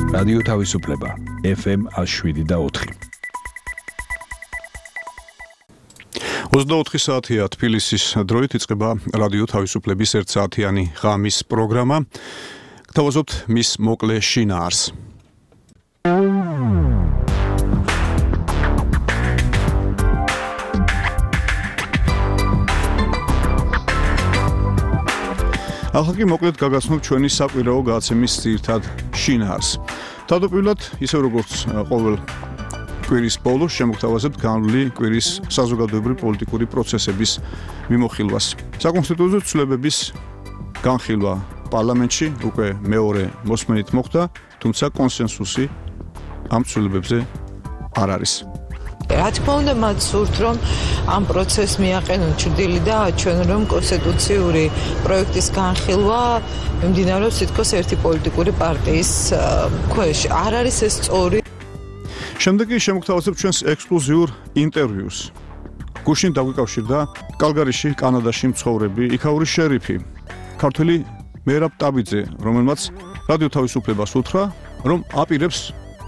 რადიო თავისუფლება FM 107.4. 24 საათია თბილისის დროით იწყება რადიო თავისუფლების 1 საათიანი ღამის პროგრამა. გთავაზობთ მის მოკლე შინაარს. ახლა კი მოკლედ გაგაცნობთ ჩვენი საკვირაო გადაცემის ძირითად შინაარს. თავდაპირველად, ისევ როგორც ყოველ კვირის ბოლოს შემოგთავაზებთ განვლილი კვირის საზოგადოებრივი პოლიტიკური პროცესების მიმოხილვას. საკონსტიტუციო ცვლილებების განხილვა პარლამენტში უკვე მეორე მოსმენით მოხდა, თუმცა კონსენსუსი ამ ცვლილებებზე არ არის. რა თქმა უნდა, მათ სურთ, რომ ამ პროცესს მიაყენონ ჩრდილი და აჩვენონ, რომ კონსტიტუციური პროექტის განხილვა მიმდინარეობს თითქოს ერთი პოლიტიკური პარტიის ქვეშ. არ არის ეს სწორი. შემდეგ კი შემოგთავაზებთ ჩვენს ექსკლუზიურ ინტერვიუს. გუშინ დაგვიკავშირდა კალგარიში, კანადაში მცხოვრები იქაური შერიფი, ქართველი მერაბ ტაბიძე, რომელმაც რადიო თავისუფლებას უთხრა, რომ აპირებს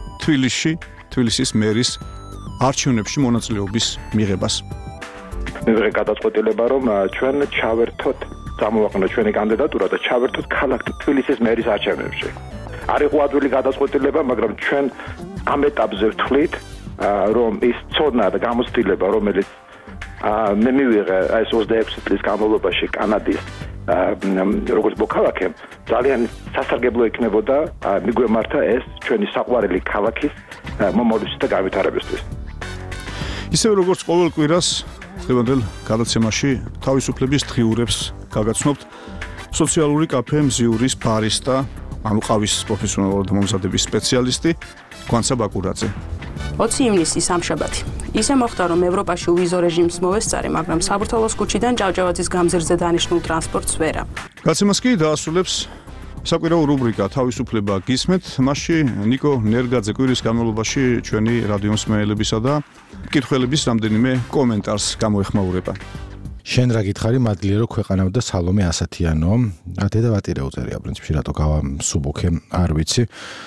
თბილისის მერის არჩევნებში მონაწილეობის მიღებას. მივიღე გადაწყვეტილება, რომ ჩვენ ჩავერთოთ, წამოვაყენოთ ჩვენი კანდიდატურა და ჩავერთოთ ქალაქ თბილისის მერის არჩევნებში. არ იყო ადვილი გადაწყვეტილება, მაგრამ ჩვენ ამ ეტაპზე ვთვლით, რომ ის ცოდნა და გამოცდილება, რომელიც მე მივიღე ეს 26 წლის განმავლობაში კანადის როგორც მოქალაქემ, ძალიან სასარგებლო იქნებოდა მიგვემართა ეს ჩვენი საყვარელი ქალაქის მომავლის და განვითარებისთვის. ისევ როგორც ყოველ კვირას დღევანდელ გადაცემაში თავისუფლების დღიურებს გაგაცნობთ სოციალური კაფე მზიურის ბარისტა, ანუ ყავის პროფესიონალურად მომზადების სპეციალისტი გვანცა ბაკურაძე. 20 ივნისი სამშაბათი. ისე მოხდა, რომ ევროპაში ვიზო რეჟიმს მოვესწარი, მაგრამ საბურთალოს ქუჩიდან ჭავჭავაძის გამზირზე დანიშნულ ტრანსპორტს ვერა. გადაცემას კი დაასრულებს საკვირაო რუბრიკა თავისუფლება გისმენთ. მასში ნიკო ნერგაძე კვირის განმავლობაში ჩვენი რადიო მსმენელებისა და მკითხველების რამდენიმე კომენტარს გამოეხმაურება. შენ რა გითხარი, მადლია რომ ქვეყანავდა სალომე ასათიანო. დედავატირე უწერია პრინციპში რატო გავამსუბუქე, არ ვიცი.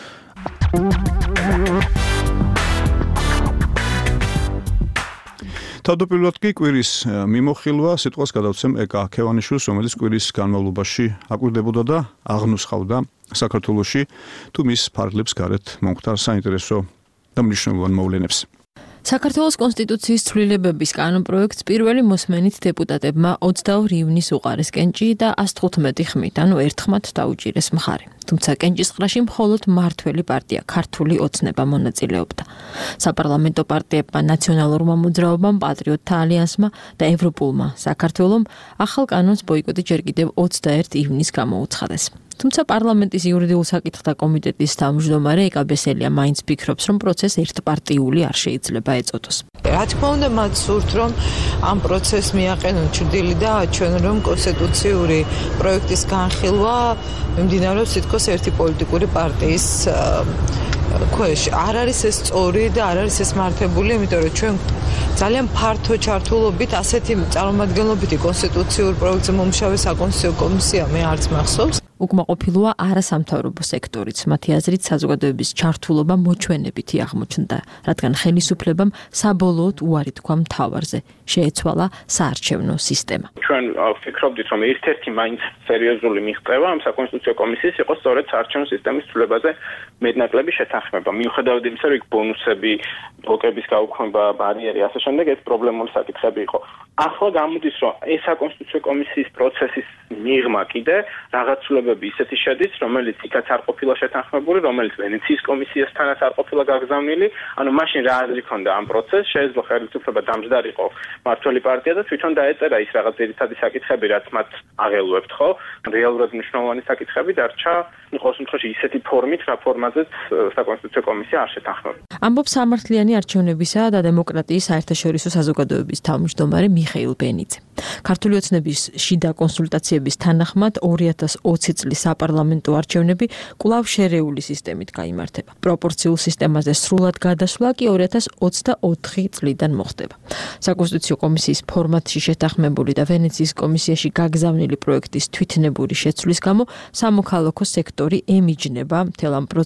თავდაპირველად კი კვირის მიმოხილვა სიტყვას გადავცემ ეკა ქევანიშვილს, რომელიც კვირის განმავლობაში აკვირდებოდა და აღნუსხავდა საქართველოში თუ მის ფარგლებს გარეთ მომხდარ საინტერესო და მნიშვნელოვან მოვლენებს. საქართველოს კონსტიტუციის ცვლილებების კანონპროექტს პირველი მოსმენით დეპუტატებმა 22 ივნისს უყარეს კენჭი და 115 ხმით, ანუ ერთხმად დაუჭირეს მხარი. თუმცა კენჭისყრაში მხოლოდ მმართველი პარტია ქართული ოცნება მონაწილეობდა. საპარლამენტო პარტიებმა, ნაციონალურმა მოძრაობამ, პატრიოტთა ალიანსმა და ევროპულმა საქართველომ ახალ კანონს ბოიკოტი ჯერ კიდევ 21 ივნისს გამოუცხადეს. თუმცა პარლამენტის იურიდიულ საკითხთა კომიტეტის თავმჯდომარე ეკა ბესელია მაინც ფიქრობს, რომ პროცესს ერთპარტიული არ შეიძლება ეწოდოს. რა თქმა უნდა, მათ სურთ, რომ ამ პროცესს მიაყენონ ჩრდილი და აჩვენონ, რომ კონსტიტუციური პროექტის განხილვა მიმდინარეობს თითქოს ერთი პოლიტიკური პარტიის ქვეშ. არ არის ეს სწორი და არ არის ეს მართებული, იმიტომ რომ ჩვენ ძალიან ფართო ჩართულობით ასეთი წარმომადგენლობითი კონსტიტუციურ პროექტზე მომშავე საკონსტიტუციო კომისია მე არც მახსოვს. უკმაყოფილოა არასამთავრობო სექტორიც, მათი აზრით საზოგადოების ჩართულობა მოჩვენებითი აღმოჩნდა, რადგან ხელისუფლებამ საბოლოოდ უარი თქვა მთავარზე, შეეცვალა საარჩევნო სისტემა. ჩვენ ვფიქრობდით, რომ ერთ-ერთი მაინც სერიოზული მიღწევა ამ საკონსტიტუციო კომისიის იყო სწორედ საარჩევნო სისტემის ცვლილებაზე მეტნაკლები შეთანხმება. მიუხედავად იმისა, რომ ბონუსები, ბლოკების გაუქმება, ბარიერი, ასე შემდეგ, ეს პრობლემური საკითხები იყო. ახლა გამოდის, რომ ეს საკონსტიტუციო კომისიის პროცესის მიღმა კიდე რაღაც ცვლილებები ისეთი შედის, რომელიც იქაც არ ყოფილა შეთანხმებული, რომელიც ვენეციის კომისიასთანაც არ ყოფილა გაგზავნილი. ანუ მაშინ რა აზრი ქონდა ამ პროცესს, შეეძლო ხელისუფლება დამჯდარიყო მმართველი პარტია და თვითონ დაეწერა ის რაღაც ძირითადი საკითხები, რაც მათ აღელვებთ, ხო? რეალურად მნიშვნელოვანი საკითხები დარჩა ყოველ შემთხვევაში ისეთი ფორმით, რა ფორმაზეც საკონსტიტუციო კომისია არ შეთანხმება. ამბობს სამართლიანი არჩევნებისა და დემოკრატიის საერთაშორისო საზოგადოების თავმჯდომარე მიხეილ ბენიძე. ქართული ოცნების შიდა კონსულტაციების თანახმად 2020 წლის საპარლამენტო არჩევნები კვლავ შერეული სისტემით გაიმართება. პროპორციულ სისტემაზე სრულად გადასვლა კი 2024 წლიდან მოხდება. საკონსტიტუციო კომისიის ფორმატში შეთანხმებული და ვენეციის კომისიაში გაგზავნილი პროექტის თვითნებური შეცვლის გამო სამოქალაქო სექტორი ემიჯნება მთელ ამ პროცესს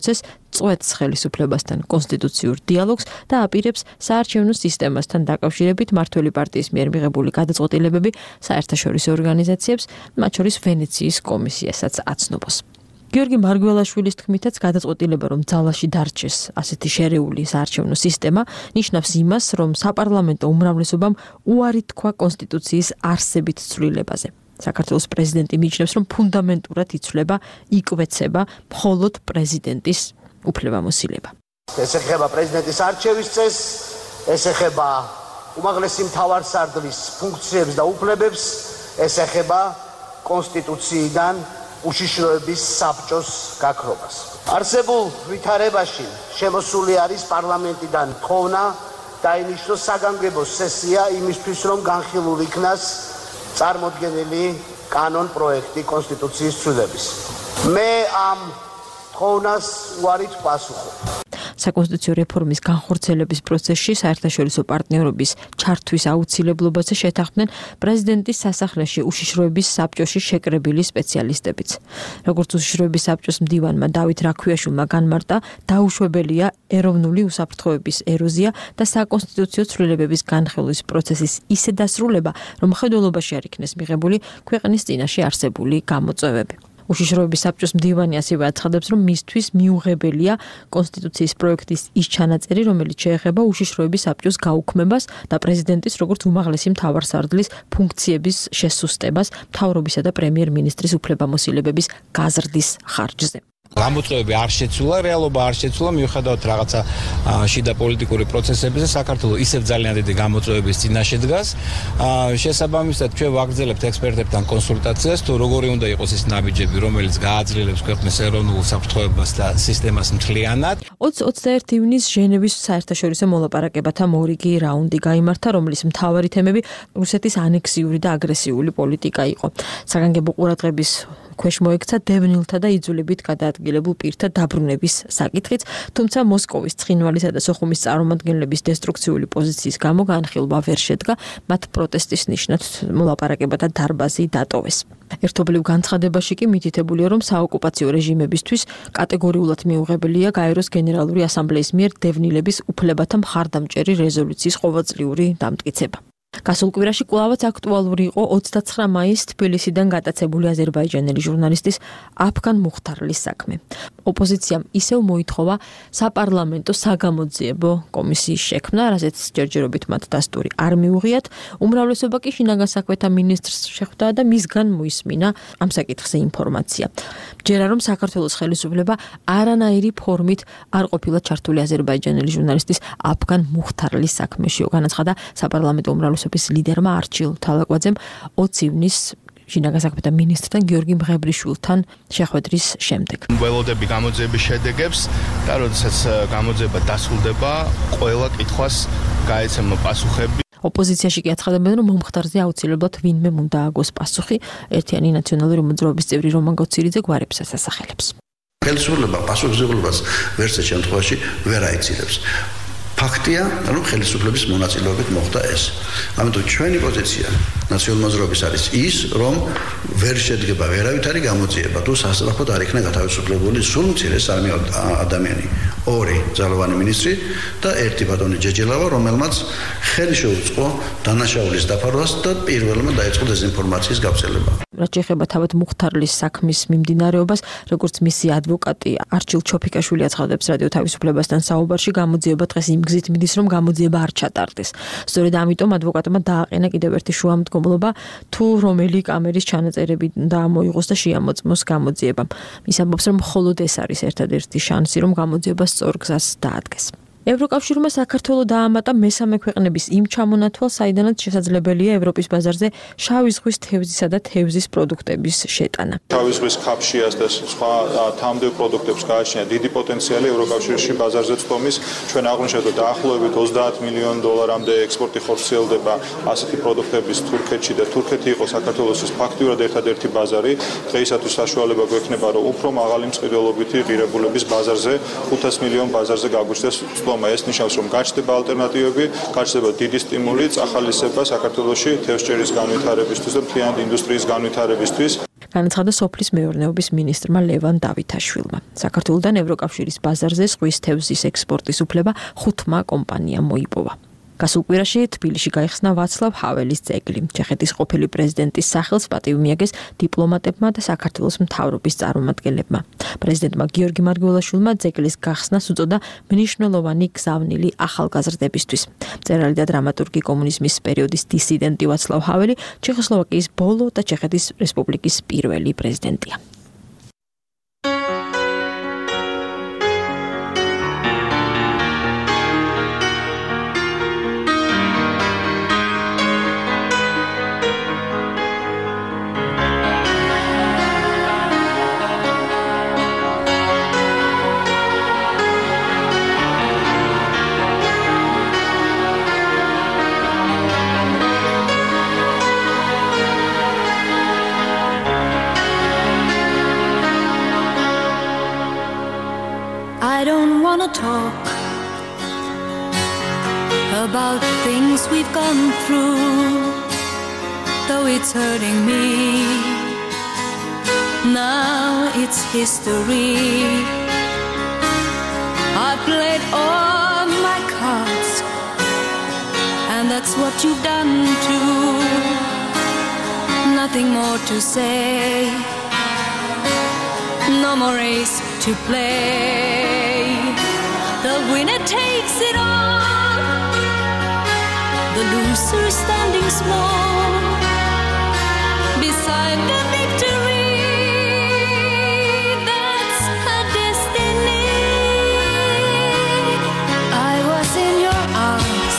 წვეთს ხელისუფლებასთან კონსტიტუციურ დიალოგს და აპირებს საარჩევნო სისტემასთან დაკავშირებით მმართველი პარტიის მიერ მიღებული გადაწყვეტილებები საერთაშორისო ორგანიზაციებს, მათ შორის ვენეციის კომისიასაც აცნობას. გიორგი მარგველაშვილის თქმითაც გადაწყვეტილება, რომ ძალაში დარჩეს ასეთი შერეული საარჩევნო სისტემა, ნიშნავს იმას, რომ საპარლამენტო უმრავლესობამ უარი თქვა კონსტიტუციის არსებით ცვლილებაზე. საქართველოს პრეზიდენტი მიიჩნევს, რომ ფუნდამენტურად იცვლება, იკვეცება მხოლოდ პრეზიდენტის უფლებამოსილება. ეს ეხება პრეზიდენტის არჩევის წესს, ეს ეხება უმაღლესი მთავარსარდლის ფუნქციებს და უფლებებს, ეს ეხება კონსტიტუციიდან უშიშროების საბჭოს გაქრობას. არსებულ ვითარებაში შემოსული არის პარლამენტიდან თხოვნა დაინიშნოს საგანგებო სესია იმისთვის, რომ განხილულ იქნას წარმოდგენილი კანონ პროექტი კონსტიტუციის ცვლილების. მე ამ თხოვნას უარით პასუხობ. საკონსტიტუციო რეფორმის განხორციელების პროცესში საერთაშორისო პარტნიორობის ჩართვის აუცილებლობაზე შეთანხმდნენ პრეზიდენტის სასახლეში უშიშროების საბჭოში შეკრებილი სპეციალისტებიც. როგორც უშიშროების საბჭოს მდივანმა დავით რაქვიაშვილმა განმარტა, დაუშვებელია ეროვნული უსაფრთხოების ეროზია და საკონსტიტუციო ცვლილებების განხილვის პროცესის ისე დასრულება, რომ მხედველობაში არ იქნეს მიღებული ქვეყნის წინაშე არსებული გამოწვევები. უშიშროების საბჭოს მდივანი ასევე აცხადებს, რომ მისთვის მიუღებელია კონსტიტუციის პროექტის ის ჩანაწერი, რომელიც შეეხება უშიშროების საბჭოს გაუქმებას და პრეზიდენტის როგორც უმაღლესი მთავარსარდლის ფუნქციების შესუსტებას მთავრობისა და პრემიერ-მინისტრის უფლებამოსილებების გაზრდის ხარჯზე. გამოწვევები არ შეცვლა, რეალობა არ შეცვლა, მიუხედავად რაღაცა შიდა პოლიტიკური პროცესებზე, საქართველოს ისევ ძალიან დიდი გამოწვევების წინაშე დგას. შესაბამისად, ჩვენ ვაგრძელებთ ექსპერტებთან კონსულტაციას, თუ როგორი უნდა იყოს ის ნაბიჯები, რომელიც გააძლიერებს ქვეყნის ეროვნულ საფრთხოებას და სისტემას მთლიანად. 20-21 ივნისს ჟენევის საერთაშორისო მოლაპარაკებათა მორიგი რაუნდი გაიმართა, რომლის მთავარი თემები რუსეთის ანექსიური და აგრესიული პოლიტიკა იყო. საგანგებო ყურადღების ქვეშ მოექცა დევნილთა და იძულებით გადაადგილებულ პირთა დაბრუნების საკითხიც, თუმცა მოსკოვის ცხინვალისა და სოხუმის წარმომადგენლების დესტრუქციული პოზიციის გამო განხილვა ვერ შედგა, მათ პროტესტის ნიშნად მოლაპარაკებათა დარბაზი დატოვეს. ერთობლივ განცხადებაში კი მითითებულია, რომ საოკუპაციო რეჟიმებისთვის კატეგორიულად მიუღებელია გაეროს გენერალური ასამბლეის მიერ დევნილების უფლებათა მხარდამჭერი რეზოლუციის ყოველწლიური დამტკიცება. გასულ კვირაში კვლავაც აქტუალური იყო 29 მაისს თბილისიდან გატაცებული აზერბაიჯანელი ჟურნალისტის აფგან მუხთარლის საქმე. ოპოზიციამ ისევ მოითხოვა საპარლამენტო საგამოძიებო კომისიის შექმნა, რასაც ჯერჯერობით მათ დასტური არ მიუღიათ. უმრავლესობა კი შინაგან საქმეთა მინისტრს შეხვდა და მისგან მოისმინა ამ საკითხზე ინფორმაცია. ჯერა რომ საქართველოს ხელისუფლება არანაირი ფორმით არ ყოფილა ჩართული აზერბაიჯანელი ჟურნალისტის აფგან მუხთარლის საქმეში, განაცხადა საპარლამენტო უმრავლესობის ლიდერმა არჩილ თალაკვაძემ 20 ივნისს შინაგან საქმეთა მინისტრთან გიორგი მღებრიშვილთან შეხვედრის შემდეგ. ველოდები გამოძიების შედეგებს და როდესაც გამოძიება დასრულდება, ყველა კითხვას გაეცემა პასუხები. ოპოზიციაში კი აცხადებენ, რომ მომხდარზე აუცილებლად ვინმე უნდა ააგოს პასუხი. ერთიანი ნაციონალური მოძრაობის წევრი რომან გოცირიძე გვარებსაც ასახელებს. ხელისუფლება პასუხისმგებლობას ვერცერთ შემთხვევაში ვერ აიცილებს. ფაქტია, რომ ხელისუფლების მონაწილეობით მოხდა ეს. ამიტომ ჩვენი პოზიცია ნაციონალური მოძრაობის არის ის, რომ ვერ შედგება ვერავითარი გამოძიება, თუ სასწრაფოდ არ იქნა გათავისუფლებული სულ მცირე სამი ადამიანი, ორი ძალოვანი მინისტრი და ერთი ბატონი ჯეჯელავა, რომელმაც ხელი შეუწყო დანაშაულის დაფარვას და პირველმა დაიწყო დეზინფორმაციის გავრცელება. რაც შეეხება თავად მუხთარლის საქმის მიმდინარეობას, როგორც მისი ადვოკატი არჩილ ჩოფიკაშვილი აცხადებს რადიო თავისუფლებასთან საუბარში, გამოძიება დღეს იმ გზით მიდის, რომ გამოძიება არ ჩატარდეს. სწორედ ამიტომ ადვოკატმა დააყენა კიდევ ერთი შუამდგომლობა, თუ რომელი კამერის ჩანაწერები უნდა მოიღოს და შეამოწმოს გამოძიებამ. ის ამბობს, რომ მხოლოდ ეს არის ერთადერთი შანსი, რომ გამოძიება სწორ გზას დაადგეს. ევროკავშირმა საქართველოს დაამატა მესამე ქვეყნების იმ ჩამონათვალს, საიდანაც შესაძლებელია ევროპის ბაზარზე შავი ზღვის თევზისა და თევზის პროდუქტების შეტანა. შავი ზღვის ქაფშიას და სხვა თამდევ პროდუქტებს გააჩნია დიდი პოტენციალი ევროკავშირში ბაზარზე წვდომის. ჩვენ აღვნიშნეთ, დაახლოებით $30 მილიონ ექსპორტი ხორციელდება ასეთი პროდუქტების თურქეთში და თურქეთი იყო საქართველოსთვის ფაქტიურად ერთადერთი ბაზარი. დღეისათვის საშუალება გვექნება, რომ უფრო მაღალი მწვიდველობითი ღირებულების ბაზარზე 500 მილიონ ბაზარზე გაგვიჩნდეს წვდომა. ეს ნიშნავს, რომ გაჩნდება ალტერნატივები, გაჩნდება დიდი სტიმული წახალისება საქართველოში თევზჭერის განვითარებისთვის და მთლიანად ინდუსტრიის განვითარებისთვის. განაცხადა სოფლის მეურნეობის მინისტრმა ლევან დავითაშვილმა. საქართველოდან ევროკავშირის ბაზარზე ზღვის თევზის ექსპორტის უფლება 5 კომპანიამ მოიპოვა. გასულ კვირაში თბილისში გაიხსნა ვაცლავ ჰაველის ძეგლი. ჩეხეთის ყოფილი პრეზიდენტის სახელს პატივი მიაგეს დიპლომატებმა და საქართველოს მთავრობის წარმომადგენლებმა. პრეზიდენტმა გიორგი მარგველაშვილმა ძეგლის გახსნას უწოდა მნიშვნელოვანი გზავნილი ახალგაზრდებისთვის. მწერალი და დრამატურგი კომუნიზმის პერიოდის დისიდენტი ვაცლავ ჰაველი ჩეხოსლოვაკიის ბოლო და ჩეხეთის რესპუბლიკის პირველი პრეზიდენტია. I don't want to talk about things we've gone through, though it's hurting me. Now it's history. I played all my cards, and that's what you've done too. Nothing more to say, no more race to play. The winner takes it all, the loser standing small beside the victory. That's her destiny. I was in your arms,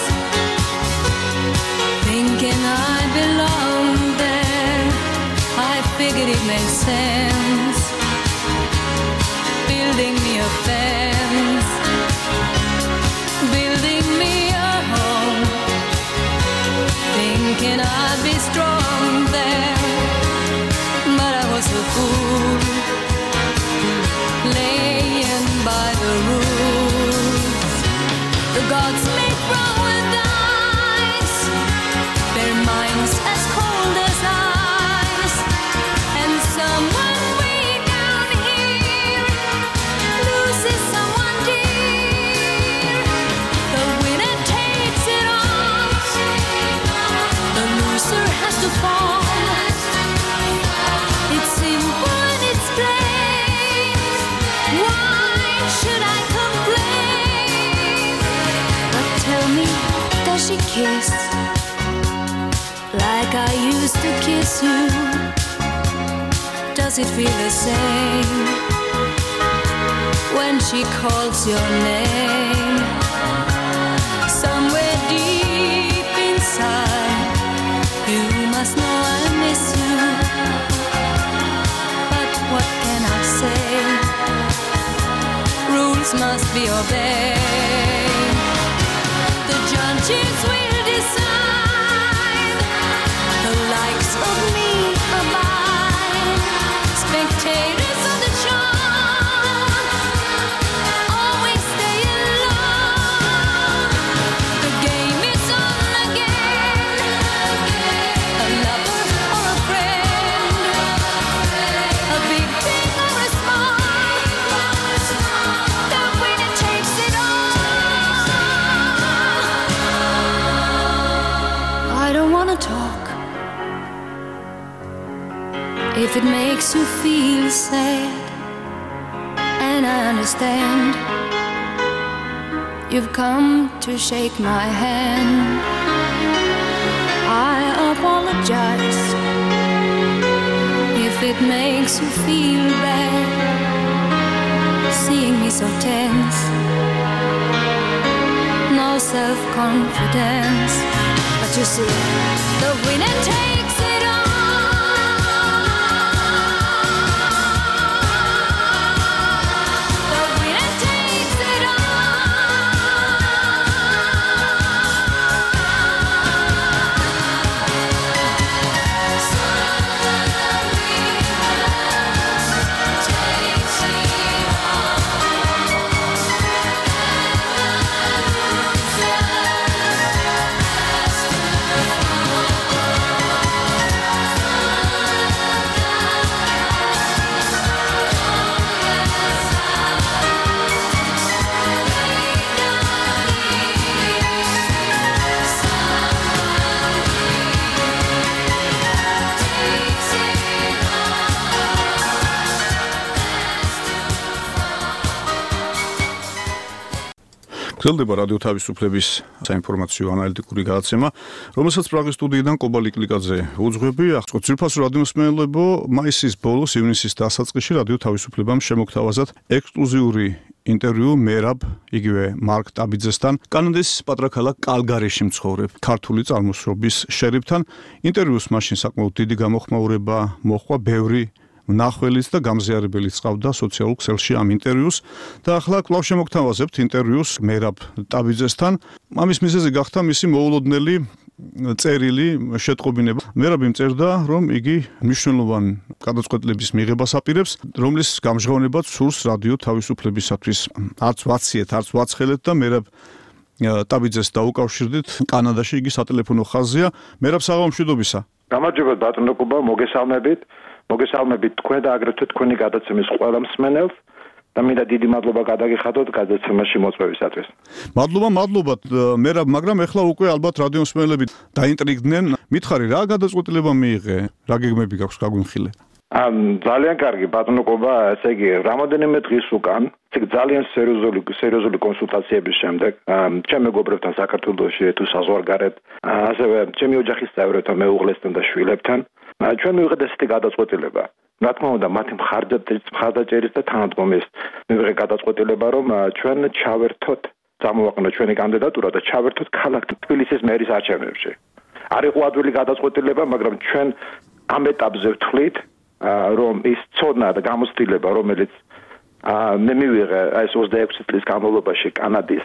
thinking I belonged there. I figured it made sense, building me a fence, building me a home, thinking I'd be strong there. But I was a fool, laying by the rules. The gods make wrong with ice, their minds as cold as ice, and someone way down here loses someone dear. The winner takes it all, the loser has to fall. It's simple and it's plain. Why should I complain? But tell me, does she kiss like I used to kiss you? Does it feel the same when she calls your name? Somewhere deep inside, you must know I miss you. But what can I say? Rules must be obeyed. The judges will decide, the likes of me abide. Spectators of the show always stay alone. The game is on again, a lover or a friend, a big thing or a small, the winner takes it all. I don't want to talk if it makes you feel sad, and I understand. You've come to shake my hand. I apologize if it makes you feel bad, seeing me so tense, no self-confidence. But you see, the winner takes it all. The winner takes it all. გრძელდება რადიო თავისუფლების საინფორმაციო ანალიტიკური გადაცემა, რომელსაც პრაღის სტუდიიდან კობალი კლიკაძე უძღვები. ახლა ძირფასო რადიო მსმენელებო, მაისის ბოლოს ივნისის დასაწყისში რადიო თავისუფლებამ შემოგთავაზათ ექსკლუზიური ინტერვიუ მერაბ, იგივე მარკ ტაბიძესთან, კანადის პატრა ქალაქ კალგარიში მცხოვრებ ქართული წარმოშობის შერიფთან. ინტერვიუს მაშინ საკმაოდ დიდი გამოხმაურება მოჰყვა, ბევრი მნახველიც და გამზიარებელიც ყავდა სოციალურ ქსელში ამ ინტერვიუს და ახლა კვლავ შემოგთავაზებთ ინტერვიუს მერაბ ტაბიძესთან. ამის მიზეზი გახდა მისი მოულოდნელი წერილი შეტყობინება. მერაბი წერდა, რომ იგი მნიშვნელოვან გადაწყვეტილების მიღებას აპირებს, რომლის გამჟღავნებაც სურს რადიო თავისუფლებისათვის. არც ვაციეთ, არც ვაცხელეთ და მერაბ ტაბიძეს დაუკავშირდით კანადაში, იგი სატელეფონო ხაზია. მერაბ, საღამომშვიდობისა. გამარჯობა ბატონო კუბა, მოგესალმებით თქვენ და აგრეთვე თქვენი გადაცემის ყველა მსმენელს და მინდა დიდი მადლობა გადაგიხადოთ გადაცემაში მოწვევისათვის. მადლობა მერაბ, მაგრამ ეხლა უკვე ალბათ რადიო მსმენელები დაინტრიგდნენ. მითხარი, რა გადაწყვეტილება მიიღე? რა გეგმები გაქვს გაგვიმხილე? ძალიან კარგი ბატონო კუბა, ესე იგი, რამოდენიმე დღის უკან, ძალიან სერიოზული კონსულტაციების შემდეგ, ჩემ მეგობრებთან საქართველოში თუ საზღვარგარეთ, ასევე ჩემი ოჯახის წევრებთან, მეუღლესთან და შვილებთან, ჩვენ მივიღეთ ესეთი გადაწყვეტილება. რა თქმა უნდა, მათი მხარდაჭერის და თანადგომის მივიღეთ გადაწყვეტილება, რომ ჩვენ ჩავერთოთ, წამოვაყენოთ ჩვენი კანდიდატურა და ჩავერთოთ ქალაქ თბილისის მერის არჩევნებში. არ იყო ადვილი გადაწყვეტილება, მაგრამ ჩვენ ამ ეტაპზე ვთვლით, რომ ის ცოდნა და გამოცდილება, რომელიც მე მივიღე ეს 26 წლის განმავლობაში კანადის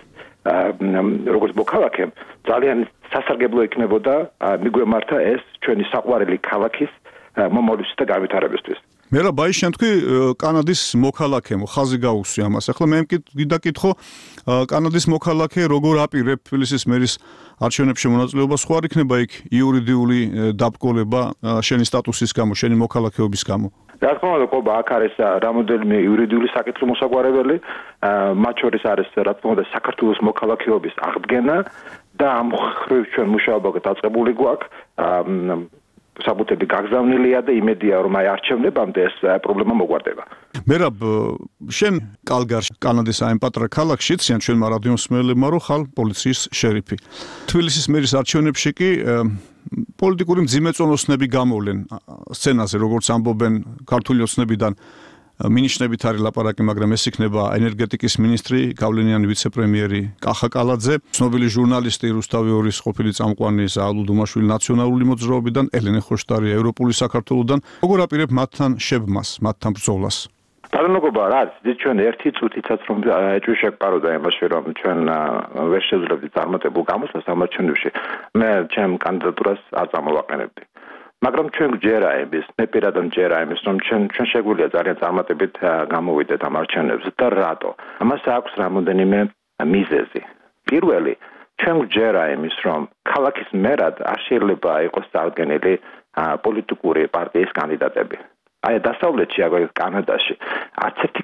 როგორც მოქალაქემ, ძალიან სასარგებლო იქნებოდა მიგვემართა ეს ჩვენი საყვარელი ქალაქის მომავლის და განვითარებისთვის. მერაბ, აი შენ თქვი კანადის მოქალაქემო, ხაზი გაუსვი ამას. ახლა მე გიდაკითხო, კანადის მოქალაქე როგორ აპირებ თბილისის მერის არჩევნებში მონაწილეობას, ხო არ იქნება იქ იურიდიული დაბრკოლება შენი სტატუსის გამო, შენი მოქალაქეობის გამო? რა თქმა უნდა, ყობა, აქ არის რამოდენიმე იურიდიული საკითხი მოსაგვარებელი, მათ შორის არის რა თქმა უნდა საქართველოს მოქალაქეობის აღდგენა და ამ ხრივ ჩვენ მუშაობა დაწყებული გვაქვს. საბუთები გაგზავნილია და იმედია რომ აი არჩევნებამდე ეს პრობლემა მოგვარდება. მერაბ, შენ კალგარში, კანადის აი პატრა ქალაქში ციან ჩვენმა რადიო მსმენელებმა რომ ხარ პოლიციის შერიფი. თბილისის მერის არჩევნებში კი პოლიტიკური მძიმეწონოსნები გამოვლენ სცენაზე, როგორც ამბობენ ქართული ოცნებიდან. მინიშნებით არის ლაპარაკი, მაგრამ ეს იქნება ენერგეტიკის მინისტრი, გავლენიანი ვიცე-პრემიერი კახა კალაძე, ცნობილი ჟურნალისტი რუსთავი 2-ის ყოფილი წამყვანი ზაალუ დუმაშვილი ნაციონალური მოძრაობიდან, ელენე ხოშტარი ევროპული საქართველოსდან. როგორ აპირებ მათთან შებმას, მათთან ბრძოლას? ბატონობა, რა არის ჩვენ ერთი წუთიცაც რომ ეჭვი შეგპაროდა იმაში, რომ ჩვენ ვერ შევძლებდით წარმატებულ გამოსვლას ამ არჩევნებში. მე ჩემ კანდიდატურას არ წამოვაყენებდი. მაგრამ ჩვენ გჯერა იმის, მე პირადად მჯერა იმის, რომ ჩვენ შეგვიძლია ძალიან წარმატებით გამოვიდეთ ამ არჩევნებზე და რატო? ამას აქვს რამოდენიმე მიზეზი. პირველი, ჩვენ გჯერა იმის, რომ ქალაქის მერად არ შეიძლება იყოს წარდგენილი პოლიტიკური პარტიის კანდიდატები. აი დასავლეთში, აგერ კანადაში, არც ერთი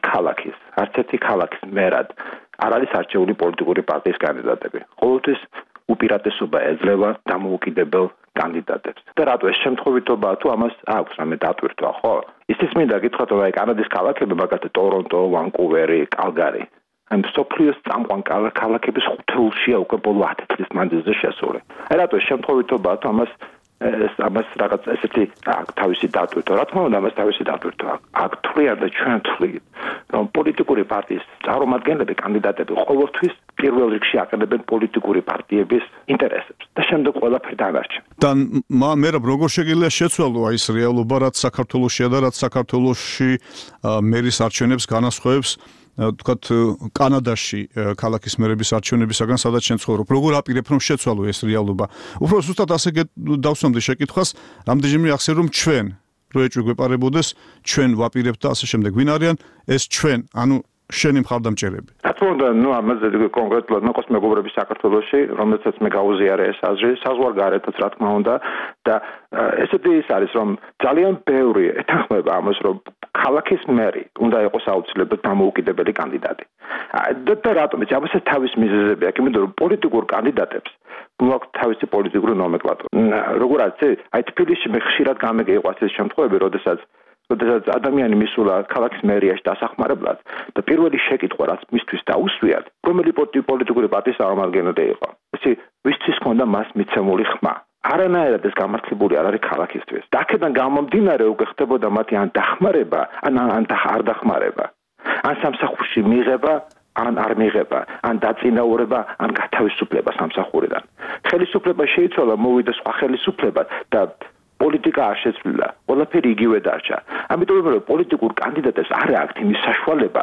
ქალაქის მერად არ არის არჩეული პოლიტიკური პარტიის კანდიდატები. ყოველთვის უპირატესობა ეძლევა დამოუკიდებელ კანდიდატებს. და რატო ეს შემთხვევითობაა თუ ამას აქვს რამე დატვირთვა, ხო? ისიც მინდა გითხრათ, რომ აი კანადის ქალაქები, მაგალითად ტორონტო, ვანკუვერი, კალგარი, ამ სოფლიოს წამყვან ქალაქების ხუთეულშია უკვე ბოლო 10 წლის მანძილზე შესული. აი რატო ეს შემთხვევითობაა თუ ამას რაღაც ესეთი თავისი დატვირთვა. რა თქმა უნდა, ამას თავისი დატვირთვა. აქ თვლიან და ჩვენ თვლით, რომ პოლიტიკური პარტიის წარმომადგენლები, კანდიდატები ყოველთვის პირველ რიგში აყენებენ პოლიტიკური პარტიების ინტერესებს და შემდეგ ყველაფერი დანარჩენ. და მერაბ, როგორ შეგიძლია შეცვალო აი ეს რეალობა, რაც საქართველოშია და რაც საქართველოში მერის არჩევნებს განასხვავებს თქვათ კანადაში ქალაქის მერების არჩევნებისაგან, სადაც შენ ცხოვრობ. როგორ აპირებ რომ შეცვალო ეს რეალობა? უფრო ზუსტად ასე დავსვამდი შეკითხვას, რამდენჯერმე ახსენ რომ ჩვენ რო ეჭვი გვეპარებოდეს, ჩვენ ვაპირებთ და ასე შემდეგ. ვინ არიან ეს ჩვენ? ანუ შენი მხარდამჭერები. რა თქმა უნდა, ამაზე კონკრეტულად მეყოს მეგობრები საქართველოში, რომელსაც მე გაუზიარე ეს აზრი, საზღვარგარეთაც რა თქმა უნდა და ესეთი ის არის, რომ ძალიან ბევრი ეთანხმება ამას, რომ ქალაქის მერი უნდა იყოს აუცილებლად დამოუკიდებელი კანდიდატი. და რატომ? ამას თავის მიზეზები აქვს, იმიტომ რომ პოლიტიკურ კანდიდატებს გვაქვს თავისი პოლიტიკური ნომენკლატურა. როგორ არის? აი თბილისში მე ხშირად გამიგეყვას ეს შემთხვევები, როდესაც როდესაც ადამიანი მისულა ქალაქის მერიაში დასახმარებლად და პირველი შეკითხვა რაც მისთვის დაუსვიათ, რომელი პოლიტიკური პარტიის წარმომადგენელი იყო. ისი ვისთვის ჰქონდა მას მიცემული ხმა. არანაირად ეს გამართლებული არ არის ქალაქისთვის. და აქედან გამომდინარე უკვე ხდებოდა მათი ან დახმარება, ან არ დახმარება. ან სამსახურში მიღება, ან არ მიღება, ან დაწინაურება, ან გათავისუფლება სამსახურიდან. ხელისუფლება შეიცვალა, მოვიდა სხვა ხელისუფლება და პოლიტიკა არ შეცვლილა. ყველაფერი იგივე დარჩა. ამიტომ რომ პოლიტიკურ კანდიდატებს არ აქვს იმის საშუალება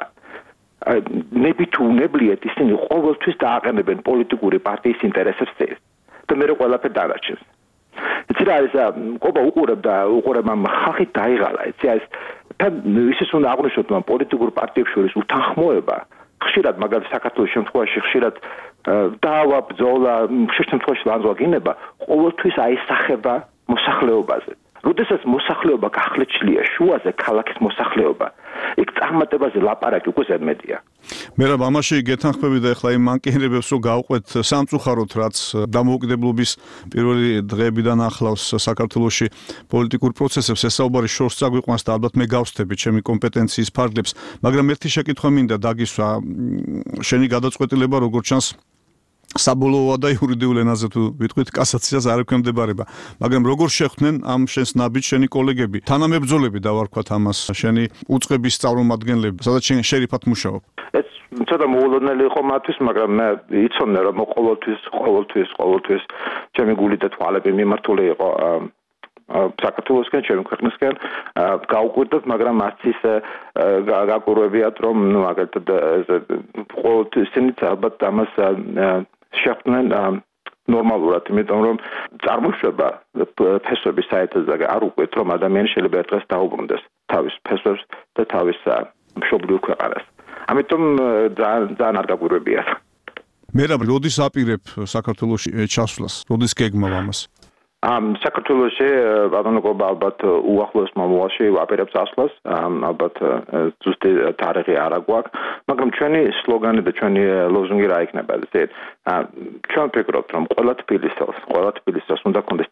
ნებით უნებლიეთ ისინი ყოველთვის დააყენებენ პოლიტიკური პარტიის ინტერესებს და მე ყველაფერი დარჩეს. იცი რა არის ყობა უყურებდა ხალხი დაიღალა. იცი ეს ისიც უნდა აღნიშნოთ რომ პოლიტიკურ პარტიებს შორის უთანხმოება ხშირად მაგალითად საქართველოს შემთხვევაში ხშირად დავა ბრძოლა ხშირ შემთხვევაში ლანძვაგინება ყოველთვის აისახება მოსახლეობაზე. როდესაც მოსახლეობა გახლეჩლია შუაზე ქალაქის მოსახლეობა იქ წარმატებაზე ლაპარაკი უკვე ზედმეტია. მე რა ამაში გეთანხმები და ახლა იმ მანკიერებებს რომ გავყვეთ სამწუხაროდ რაც დამოუკიდებლობის პირველი დღეებიდან ახლავს საქართველოში პოლიტიკურ პროცესებს ეს საუბარი შორს წაგვიყვანს და ალბათ მე გავსთები ჩემი კომპეტენციის ფარგლებს, მაგრამ ერთი შეკითხვა მინდა დაგისვა შენი გადაწყვეტილება როგორც ჩანს საბოლოოა და იურიდიულ ენაზე თუ ვიტყვით კასაციას არ ექვემდებარება, მაგრამ როგორ შეხვდნენ ამ შენს ნაბიჯს შენი კოლეგები, თანამებრძოლები დავარქვათ ამას, შენი უწყების წარმომადგენლები, სადაც შენ შერიფად მუშაობ? ეს ცოტა მოულოდნელი იყო მათთვის, მაგრამ მე იცოდნენ რომ ყოველთვის ჩემი გული და თვალები მიმართული იყო საქართველოსკენ, ჩემი ქვეყნისკენ, გავუკვირდოთ, მაგრამ არც ის გაკურვებიათ, რომ მაგალითად ყოველთვის ისინიც ალბათ ამას შეხვდნენ ნორმალურად, იმიტომ რომ წარმოშობა ფესვების საერთოდ არ უყვეთ, რომ ადამიანი შეიძლება ერთ დღეს დაუბრუნდეს თავის ფესვებს და თავის მშობლიურ ქვეყანას. ამიტომ ძალიან არ გაკურვებიათ. მე რა როდის აპირებ საქართველოში ჩასვლას? როდის გეგმავ ამას? საქართველოში ბატონობა ალბათ უახლოეს მომავალში ვაპირებთ ასვლას, ალბათ ზუსტი თარიღი არ აგვაქვს, მაგრამ ჩვენი სლოგანი და ჩვენი ლოზუნგი რა იქნება? ჩვენ ვფიქრობთ, რომ ყველა თბილისელს უნდა ქონდეს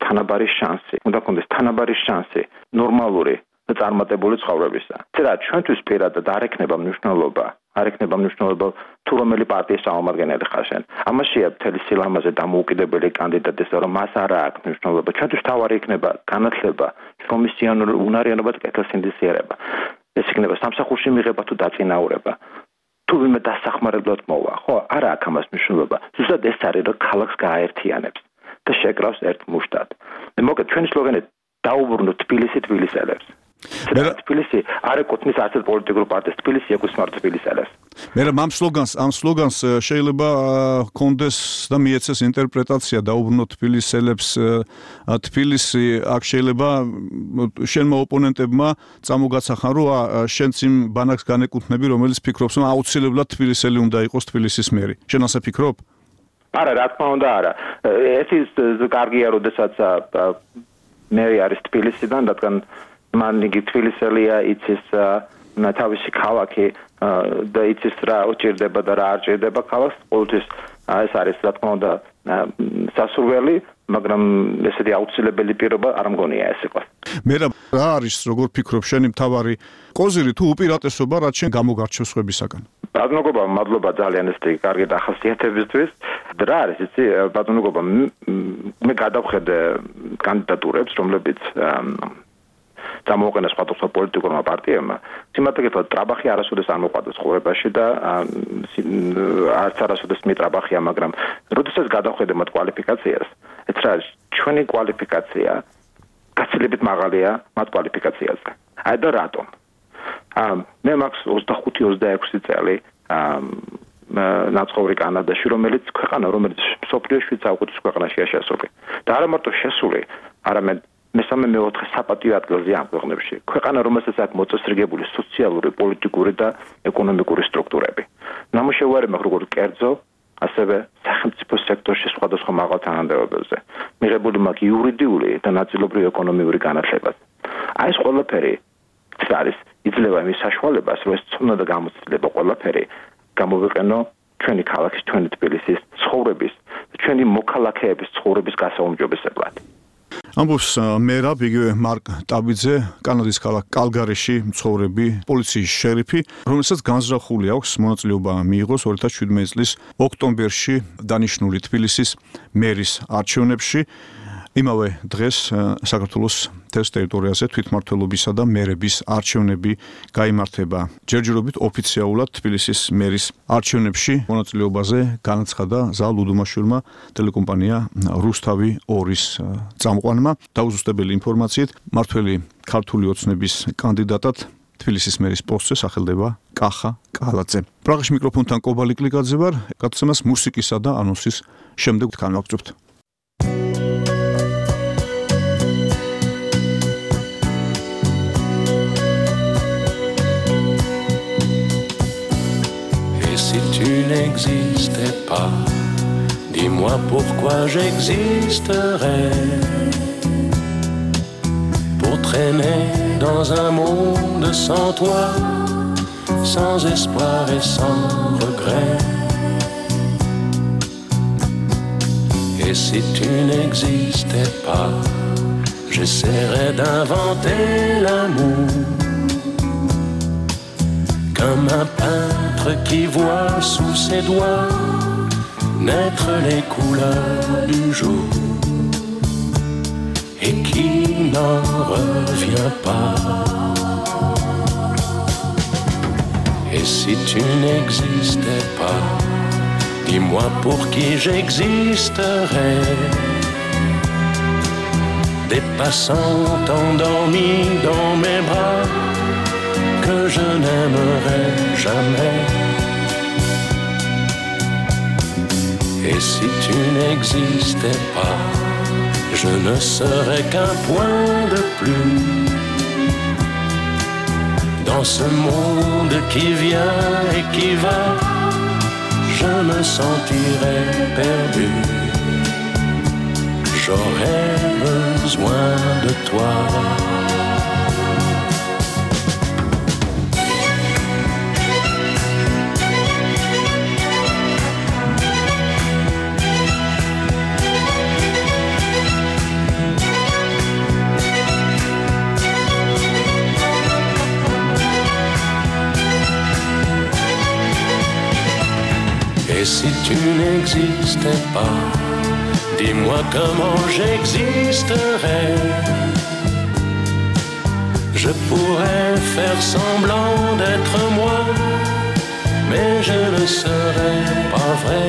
თანაბარი შანსი ნორმალური და წარმატებული ცხოვრებისა. რა ჩვენთვის პირადად არ ექნება მნიშვნელობა თუ რომელი პარტიის წარმომადგენელი ხარ შენ. ამაშია მთელი სილამაზე დამოუკიდებელი კანდიდატის, რომ მას არ აქვს მნიშვნელობა. ჩვენთვის თავარი იქნება განათლება, შრომის უნარიანობა და კეთილსინდისიერება. ეს იქნება სამსახურში მიღება თუ დაწინაურება. თუ ვინმე დასახმარებლად მოვა, ხო, არ აქვს ამას მნიშვნელობა. ზუსტად ეს არის, რომ ქალაქს გააერთიანებს და შეკრავს ერთ მუშტად. მოკლედ ჩვენი სლოგანი დაუბრუნოთ თბილისელებს. თბილისი არ ეკუთვნის არც პოლიტიკურ პარტიას, თბილისი ეკუთვნის თბილისელებს. მე რა ამ სლოგანს შეიძლება კონდეს და მიეცეს ინტერპრეტაცია დაუბრუნოთ თბილისელებს. თბილისი აქ შეიძლება შენმა ოპონენტებმა წამოგაცახან, რომ შენც იმ ბანაკს განეკუთვნები, რომელიც ფიქრობს, რომ აუცილებლად თბილისელი უნდა იყოს თბილისის მერი. შენ ასე ფიქრობ? არა, რა თქმა უნდა, არა. ეს ის კარგია, როდესაც მერი არის თბილისიდან, რადგან მან იგი თბილისელია, იცის თავისი ქალაქი და იცის რა უჭირდება და რა არ ჭირდება ქალაქს. ყოველთვის ეს არის რა თქმა უნდა სასურველი, მაგრამ ესეთი აუცილებელი პირობა არ მგონია ეს იყოს. მე რა არის როგორ ფიქრობ შენი მთავარი კოზირი თუ უპირატესობა რაც შენ გამოგარჩევ სხვებისაგან? ბატონობა, მადლობა ძალიან ესეთი კარგი დახასიათებისთვის. რა არის იცი ბატონობა, მე გადავხედე კანდიდატურებს, რომლებიც გამოუყენეს სხვადასხვა პოლიტიკურმა პარტიებმა. სიმართლედ ტრაბახი არასოდეს არ მოყვარდა ცხოვრებაში და არც არასოდეს მიტრაბახია, მაგრამ როდესაც გადავხედე მათ კვალიფიკაციას, ეს რა არის ჩვენი კვალიფიკაცია გაცილებით მაღალია მათ კვალიფიკაციაზე. აი და რატომ? მე მაქვს 25-26 წელი ნაცხოვრი კანადაში, რომელიც მსოფლიოში საუკეთესო ქვეყანაშია შესული. და არა მარტო შესული, არამედ მესამე მეოთხე საპატიო ადგილზე ამ ქვეყნებში. ქვეყანა, რომელსაც აქვს მოწესრიგებული სოციალური, პოლიტიკური და ეკონომიკური სტრუქტურები. ნამუშევარი მაქვს როგორც კერძო, ასევე სახელმწიფო სექტორში სხვადასხვა მაღალ თანამდებობებზე. მიღებული მაქვს იურიდიული და ნაწილობრივ ეკონომიური განათლება. აი ეს ყველაფერი არის იძლევა იმის საშუალებას, რომ ეს ცოდნა და გამოცდილება ყველაფერი გამოვიყენო ჩვენი ქალაქის, ჩვენი თბილისის ცხოვრების, ჩვენი მოქალაქეების ცხოვრების გასაუმჯობესებლად. ამბობს მერაბ იგივე მარკ ტაბიძე, კანადის ქალაქ კალგარიში მცხოვრები პოლიციის შერიფი, რომელსაც განზრახული აქვს მონაწილეობა მიიღოს 2017 წლის ოქტომბერში დანიშნული თბილისის მერის არჩევნებში. იმავე დღეს საქართველოს მთელს ტერიტორიაზე თვითმმართველობისა და მერების არჩევნები გაიმართება. ჯერჯერობით ოფიციალურად თბილისის მერის არჩევნებში მონაწილეობაზე განაცხადა ზალ უდუმაშვილმა ტელეკომპანია რუსთავი 2-ის წამყვანმა. დაუზუსტებელი ინფორმაციით, მართველი ქართული ოცნების კანდიდატად თბილისის მერის პოსტზე სახელდება კახა კალაძე. პრაღაში მიკროფონთან კობალი კლიკაძე ვარ. გადაცემას მუსიკისა და ანონსის შემდეგ განვაგრძობთ. Si tu n'existais pas, dis-moi pourquoi j'existerais. Pour traîner dans un monde sans toi, sans espoir et sans regret. Et si tu n'existais pas, j'essaierais d'inventer l'amour. Comme un peintre qui voit sous ses doigts naître les couleurs du jour et qui n'en revient pas. Et si tu n'existais pas, dis-moi pour qui j'existerais. Des passants endormis dans mes bras que je n'aimerai jamais. Et si tu n'existais pas, je ne serais qu'un point de plus dans ce monde qui vient et qui va. Je me sentirais perdu. J'aurais besoin de toi. Et si tu n'existais pas, dis-moi comment j'existerais. Je pourrais faire semblant d'être moi, mais je ne serais pas vrai.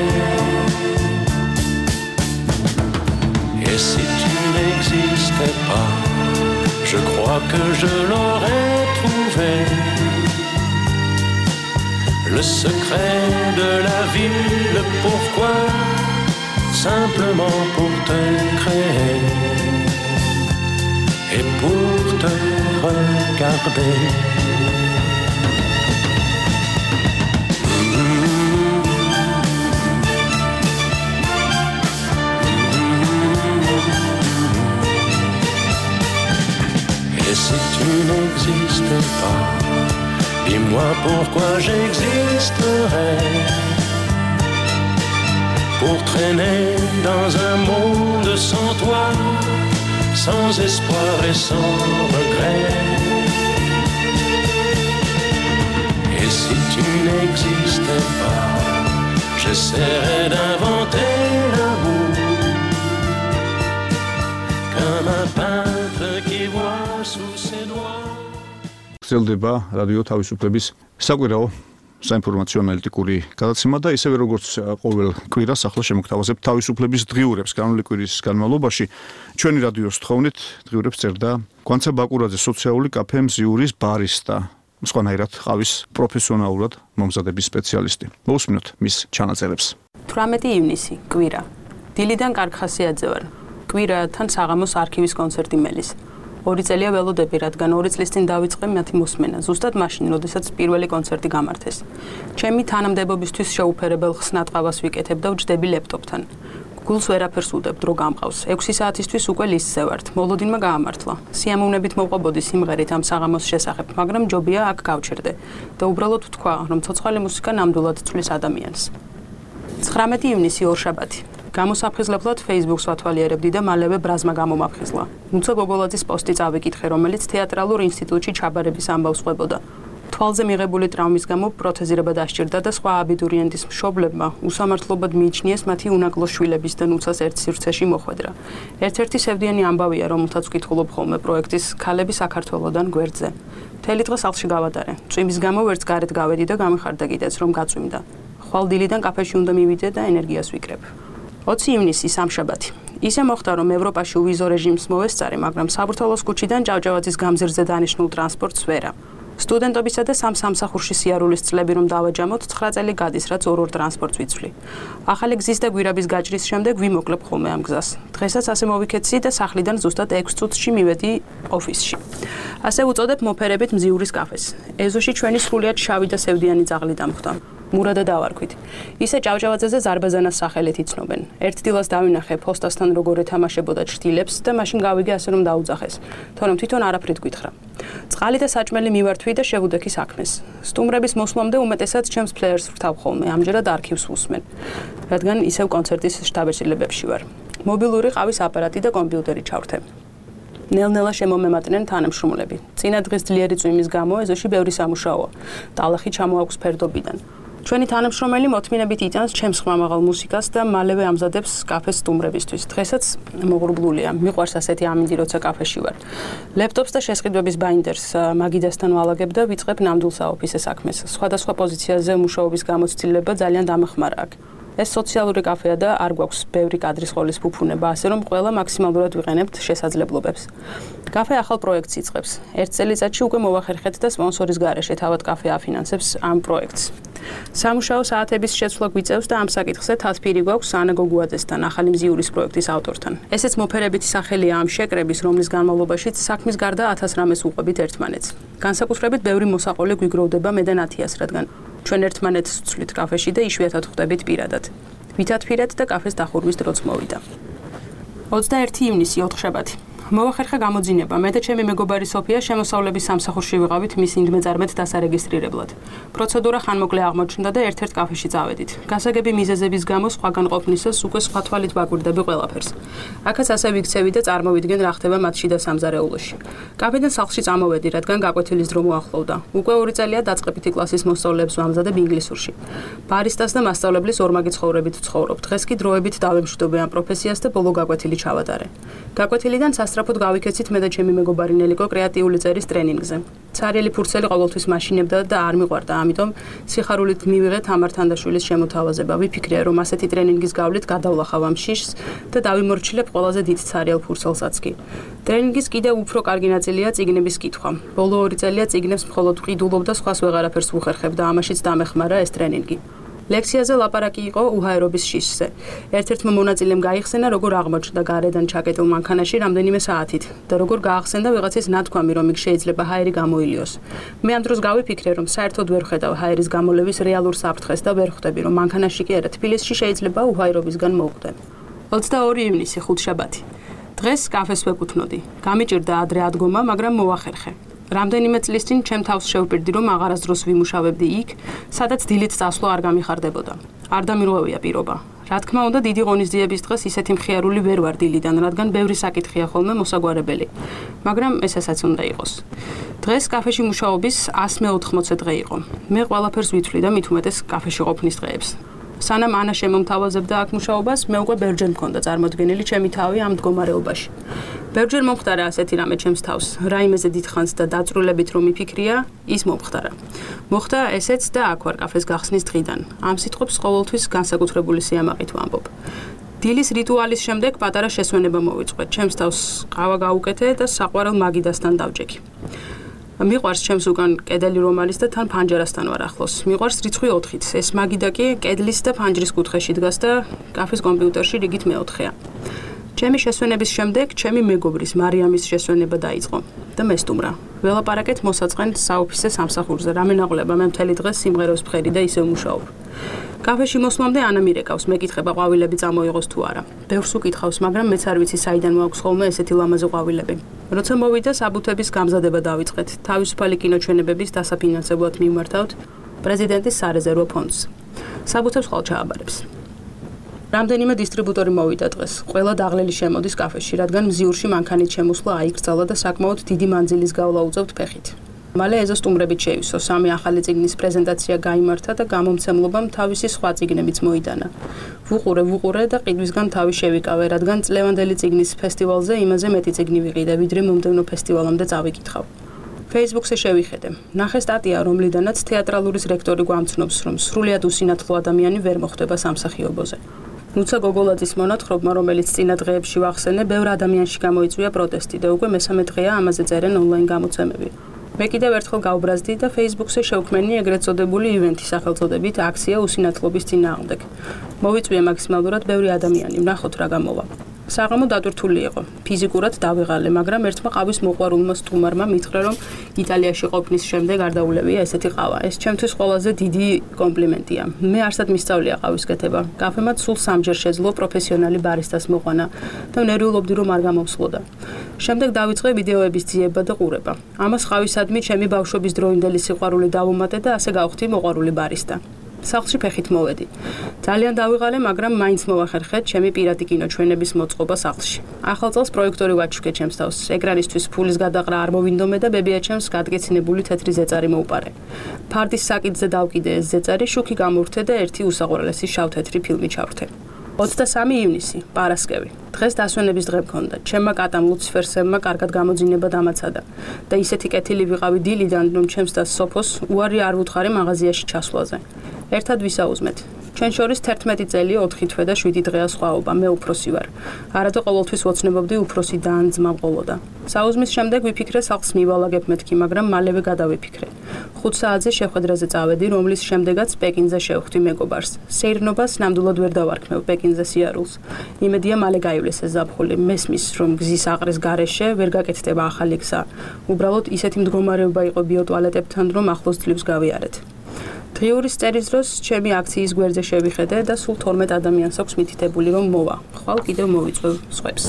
Et si tu n'existais pas, je crois que je l'aurais trouvé. Le secret de la vie, le pourquoi, simplement pour te créer et pour te regarder. Et si tu n'existais pas, dis-moi pourquoi j'existerais. Pour traîner dans un monde sans toi, sans espoir et sans regret. Et si tu n'existais pas, j'essaierais d'inventer l'amour. Comme un peintre qui voit sous ses doigts. გრძელდება რადიო თავისუფლების საკვირაო საინფორმაციო ანალიტიკური გადაცემა და ისევე როგორც ყოველ კვირას ახლა შემოგთავაზებთ თავისუფლების დღიურებს განული კვირის განმავლობაში. ჩვენი რადიოს თხოვნით დღიურებს წერდა კვანცა ბაკურაძე, სოციალური კაფე მზიურის ბარისტა, სხვანაირად ყავის პროფესიონალურად მომზადების სპეციალისტი. მოусმინოთ მის ჩანაწერებს. 18 ივნისი, კვირა. დილიდან კარგხასიაძე ვარ. კვირა თან საღამოს არქივის კონცერტი მელის. 2 წელია ველოდები, რადგან 2 წლის წინ დავიწყე მათი მოსმენა, ზუსტად მაშინ, როდესაც პირველი კონცერტი გამართეს. ჩემი თანამდებობისთვის შეუფერებელ ხსნატყავას ვიკეთებ და ვჯდები ლეპტოპთან. გულს ვერაფერს უდებ, დრო გამყავს. 6 საათისთვის უკვე ლისტზე ვართ. მოლოდინმა გაამართლა. სიამოვნებით მოვყვებოდი სიმღერით ამ საღამოს შესახებ, მაგრამ ჯობია აქ გავჩერდე და უბრალოდ ვთქვა, რომ ცოცხალი მუსიკა ნამდვილად ცვლის ადამიანს. 19 ივნისი, ორშაბათი. გამოსაფხიზლებლად Facebook-ს ვათვალიერებდი და მალევე ბრაზმა გამომაფხიზლა. ნუცა გოგოლაძის პოსტი წავიკითხე, რომელიც თეატრალურ ინსტიტუტში ჩაბარების ამბავს ყვებოდა. თვალზე მიღებული ტრაუმის გამო პროთეზირება დასჭირდა და სხვა აბიტურიენტის მშობლებმა უსამართლობად მიიჩნიეს მათი უნაკლო შვილების და ნუცას ერთ სივრცეში მოხვედრა. ერთ-ერთი სევდიანი ამბავია, რომელთაც ვკითხულობ ხოლმე პროექტის ქალები საქართველოდან გვერდზე. მთელი დღე სახლში გავატარე. წვიმის გამო ვერც გარეთ გავედი და გამიხარდა კიდეც რომ გაწვიმდა. ხვალ დილიდან კაფეში უნდა მივიდე და ენერგიას ვიკრებ. 20 ივნისი სამშაბათი. ისე მოხდა, რომ ევროპაში უვიზო რეჟიმს მოვესწარი, მაგრამ საბურთალოს ქუჩიდან ჭავჭავაძის გამზირზე დანიშნულ ტრანსპორტს ვერა. სტუდენტობისა და სამსახურში სიარულის წლები რომ დავაჯამოთ, 9 წელი გადის, რაც ორ ტრანსპორტს ვიცვლი. ახალი გზის და გვირაბის გაჭრის შემდეგ ვიმოკლებ ხოლმე ამ გზას. დღესაც ასე მოვიქეცი და სახლიდან ზუსტად 6 წუთში მივედი ოფისში. ასე უწოდებ მოფერებით მზიურის კაფეს. ეზოში ჩვენი სრულიად შავი და სევდიანი ძაღლი დამხვდა. მურადა დავარქვით. ისე ჭავჭავაძეზე ზარბაზანას სახელით იცნობენ. ერთ დილას დავინახე ფოსტასთან როგორ ეთამაშებოდა ჭრილებს და მაშინ გავიგე ასე რომ დაუძახეს, თორემ თვითონ არაფრით გითხრა. წყალი და საჭმელი მივართვი და შევუდექი საქმეს. სტუმრების მოსვლამდე უმეტესად ჩემს ფლეერს ვრთავ ხოლმე, ამჯერად არქივს ვუსმენ, რადგან ისევ კონცერტის შტაბ-ეჭრილებებში ვარ. მობილური ყავის აპარატი და კომპიუტერი ჩავრთე. ნელ-ნელა შემომემატნენ თანამშრომლები. წინა დღის ძლიერი წვიმის გამო ეზოში ბევრი სამუშაოა. ტალახი ჩამოაქვს ფერდობიდან. ჩვენი თანამშრომელი მოთმინებით იტანს ჩემს ხმამაღალ მუსიკას და მალევე ამზადებს კაფეს სტუმრებისთვის. დღესაც მოღრუბლულია. მიყვარს ასეთი ამინდი, როცა კაფეში ვარ. ლეპტოპს და შესყიდვების ბაინდერს მაგიდასთან ვალაგებ და ვიწყებ ნამდვილ საოფისე საქმეს. სხვადასხვა პოზიციაზე მუშაობის გამოცდილება ძალიან დამახმარა აქ. ეს სოციალური კაფეა და არ გვაქვს ბევრი კადრის ყოლის ფუფუნება, ასე რომ ყველა მაქსიმალურად ვიყენებთ შესაძლებლობებს. კაფე ახალ პროექტს იწყებს. ერთ წელიწადში უკვე მოვახერხეთ და სპონსორის გარეშე თავად კაფე აფინანსებს ამ პროექტს. სამუშაო საათების შეცვლა გვიწევს და ამ საკითხზე თათბირი გვაქვს ანა გოგუაძესთან, ახალი მზიურის პროექტის ავტორთან. ესეც მოფერებითი სახელია ამ შეკრების, რომლის განმავლობაშიც საქმის გარდა 1000 რამეს უყვებით ერთმანეთს. განსაკუთრებით ბევრი მოსაყოლე გვიგროვდება მე და ნათიას, რადგან ჩვენ ერთმანეთს ვცვლით კაფეში და იშვიათად ხვდებით პირადად. ვითათბირეთ და კაფეს დახურვის დროც მოვიდა. 21 ივნისი 4-შაბათი. მოვახერხა გამოძინება. მე და ჩემი მეგობარი სოფია შემოსავლების სამსახურში ვიყავით მის ინდმეწარმედ დასარეგისტრირებლად. პროცედურა ხანმოკლე აღმოჩნდა და ერთ-ერთ კაფეში წავედით. გასაგები მიზეზების გამო სხვაგან ყოფნისას უკვე სხვა თვალით ვაკვირდები ყველაფერს. აქაც ასე ვიქცევი და წარმოვიდგენ რა ხდება მათ შიდა სამზარეულოში. კაფედან სახლში წამოვედი, რადგან გაკვეთილის დრო მოახლოვდა. უკვე 2 წელია დაწყებითი კლასის მოსწავლეებს ვამზადებ ინგლისურში. ბარისტას და მასწავლებლის ორმაგი ცხოვრებით ვცხოვრობ. დღეს კი დროებით დავემშვიდობე ამ პროფესიას და ბოლო გაკვეთილი ჩავატარე. გაკვეთილიდან სასწრაფოდ გავიქეცით მე და ჩემი მეგობარი ნელიკო კრეატიული წერის ტრენინგზე. ცარიელი ფურცელი ყოველთვის მაშინებდა და არ მიყვარდა, ამიტომ სიხარულით მივიღე თამარ თანდაშვილის შემოთავაზება. ვიფიქრე, რომ ასეთი ტრენინგის გავლით გადავლახავ ამ შიშს და დავიმორჩილებ ყველაზე დიდ ცარიელ ფურცელსაც კი. ტრენინგის კიდევ უფრო კარგი ნაწილია წიგნების კითხვა. ბოლო 2 წელია წიგნებს მხოლოდ ვყიდულობ და სხვას ვეღარაფერს ვუხერხებ და ამაშიც დამეხმარა ეს ტრენინგი. ლექციაზე ლაპარაკი იყო უჰაერობის შიშზე. ერთ-ერთმა მონაწილემ გაიხსენა, როგორ აღმოჩნდა გარედან ჩაკეტილ მანქანაში რამდენიმე საათით და როგორ გაახსენდა ვიღაცის ნათქვამი, რომ იქ შეიძლება ჰაერი გამოილიოს. მე ამ დროს გავიფიქრე, რომ საერთოდ ვერ ხედავ ჰაერის გამოლევის რეალურ საფრთხეს და ვერ ხვდები, რომ მანქანაში კი არა, თბილისში შეიძლება უჰაერობისგან მოვხვდე. 22 ივნისი 5-შაბათი. დღეს კაფეს ვეკუთვნოდი. გამიჭირდა ადრე ადგომა, მაგრამ მოვახერხე. რამდენიმე წლის წინ ჩემ თავს შევპირდი, რომ აღარასდროს ვიმუშავებდი იქ, სადაც დილით წასვლა არ გამიხარდებოდა. არ დამირღვევია პირობა. რა თქმა უნდა, დიდი ღონისძიების დღეს ისეთი მხიარული ვერ ვარ დილიდან, რადგან ბევრი საკითხია ხოლმე მოსაგვარებელი. მაგრამ ესესაც უნდა იყოს. დღეს კაფეში მუშაობის 180 დღე იყო. მე ყველაფერს ვითვლი და მით უმეტეს კაფეში ყოფნის დღეებს. სანამ ანა შემომთავაზებდა აქ მუშაობას, მე უკვე ბევრჯერ მქონდა წარმოდგენილი ჩემი თავი ამ მდგომარეობაში. ბევრჯერ მომხდარა ასეთი რამე ჩემს თავს, რაიმეზე დიდხანს და დაწვრილებით რომ მიფიქრია, ის მომხდარა. მოხდა ესეც და აქ ვარ კაფეს გახსნის დღიდან. ამ სიტყვებს ყოველთვის განსაკუთრებული სიამაყით ვამბობ. დილის რიტუალის შემდეგ პატარა შესვენება მოვიწყე. ჩემს თავს ყავა გავუკეთე და საყვარელ მაგიდასთან დავჭექი. მიყვარს ჩემს უკან კედელი რომალის და თან ფანჯარასთან ვარ ახლოს. მიყვარს რიცხვი 4-ით. ეს მაგიდა კი კედლის და ფანჯრის კუთხეში დგას და კაფეს კომპიუტერში რიგით მე-4-ია. ჩემი შესვენების შემდეგ ჩემი მეგობრის მარიამის შესვენება დაიწყო და მესტუმრა. ველაპარაკეთ მოსაწყენ საოფისე სამსახურზე. რამე ნაღლება, მე მთელი დღე სიმღერებს ვხერი და ისევ მუშაობ. კაფეში მოსვლამდე ანა მირეკავს, მეკითხება ყვავილები წამოიღოს თუ არა. ბევრს უკითხავს, მაგრამ მეც არ ვიცი საიდან მოაქვს ხოლმე ესეთი ლამაზი ყვავილები. როცა მოვიდა საბუთების გამზადება დავიწყეთ. თავისუფალი კინოჩვენებების დასაფინანსებლად მიმართავთ პრეზიდენტის სარეზერვო ფონდს. საბუთებს ხვალ ჩააბარებს. რამდენიმე დისტრიბუტორი მოვიდა დღეს. ყველა დაღლილი შემოდის კაფეში, რადგან მზიურში მანქანით შემოსვლა აიკრძალა და საკმაოდ დიდი მანძილის გავლა უწევთ ფეხით. მალე ეზო სტუმრებით შეივსო, სამი ახალი წიგნის პრეზენტაცია გაიმართა და გამომცემლობამ თავისი სხვა წიგნებიც მოიტანა. ვუყურე და ყიდვისგან თავი შევიკავე, რადგან წლევანდელი წიგნის ფესტივალზე იმაზე მეტი წიგნი ვიყიდე, ვიდრე მომდევნო ფესტივალამდე წავიკითხავ. Facebook-ზე შევიხედე. ნახე სტატია, რომლიდანაც თეატრალურის რექტორი გვამცნობს, რომ სრულიად უსინათლო ადამიანი ვერ მოხვდება სამსახიობოზე. ნუცა გოგოლაძის მონათხრობმა, რომელიც წინა დღეებში ვახსენე, ბევრ ადამიანში გამოიწვია პროტესტი და უკვე მესამე დღეა ამაზე წერენ ონლაინ გამოცემები. მე კიდევ ერთხელ გავბრაზდი და Facebook-ზე შევქმნი ეგრეთ წოდებული ივენთი სახელწოდებით აქცია უსინათლობის წინააღმდეგ. მოვიწვია მაქსიმალურად ბევრი ადამიანი, ვნახოთ რა გამოვა. საღამო დატვირთული იყო. ფიზიკურად დავიღალე, მაგრამ ერთმა ყავის მოყვარულმა სტუმარმა მითხრა, რომ იტალიაში ყოფნის შემდეგ არ დაულევია ესეთი ყავა. ეს ჩემთვის ყველაზე დიდი კომპლიმენტია. მე არსად მისწავლია ყავის კეთება. კაფემაც სულ სამჯერ შეძლო პროფესიონალი ბარისტას მოყვანა და ვნერვიულობდი, რომ არ გამოვსვლოდა. შემდეგ დავიწყე ვიდეოების ძიება და ყურება. ამას ყავისადმი ჩემი ბავშვობის დროინდელი სიყვარული დავუმატე და ასე გავხდი მოყვარული ბარისტა. სახლში ფეხით მოვედი. ძალიან დავიღალე, მაგრამ მაინც მოვახერხეთ ჩემი პირადი კინოჩვენების მოწყობა სახლში. ახალ წელს პროექტორი ვაჩუქე ჩემს თავს. ეკრანისთვის ფულის გადაყრა არ მოვინდომე და ბებია ჩემს გადგეცინებული თეთრი ზეწარი მოუპარე. ფარდის საკითხზე დავკიდე ეს ზეწარი, შუქი გამურთე და ერთი უსაყვარლესი შავ-თეთრი ფილმი ჩავრთე. 23 ივნისი, პარასკევი. დღეს დასვენების დღე მქონდა. ჩემმა კატამ ლუციფერსებმა კარგად გამოძინება დამაცადა და ისეთი კეთილი ვიყავი დილიდან, რომ ჩემს და სოფოს უარი არ ვუთხარი მაღაზიაში ჩასვლაზე. ერთად ვისაუზმეთ. ჩვენ შორის 11 წელი, 4 თვე და 7 დღეა სხვაობა, მე უფროსი ვარ. არადა ყოველთვის ვოცნებობდი უფროსი და ან ძმა მყოლოდა. საუზმის შემდეგ ვიფიქრე სახლს მივალაგებ მეთქი, მაგრამ მალევე გადავიფიქრე. 5 საათზე შეხვედრაზე წავედი, რომლის შემდეგაც პეკინზე შევხვდი მეგობარს. სეირნობას ნამდვილად ვერ დავარქმევ პეკინზე სიარულს. იმედია მალე გაივლეს ეს ზაფხული. მესმის, რომ გზის აყრის გარეშე ვერ გაკეთდება ახალი გზა. უბრალოდ ისეთი მდგომარეობა იყო ბიოტუალეტებთან, რომ ახლოს ძლივს გავიარეთ. დღიურის წერის დროს ჩემი აქციის გვერდზე შევიხედე და სულ 12 ადამიანს აქვს მითითებული, რომ მოვა. ხვალ კიდევ მოვიწვევ სხვებს.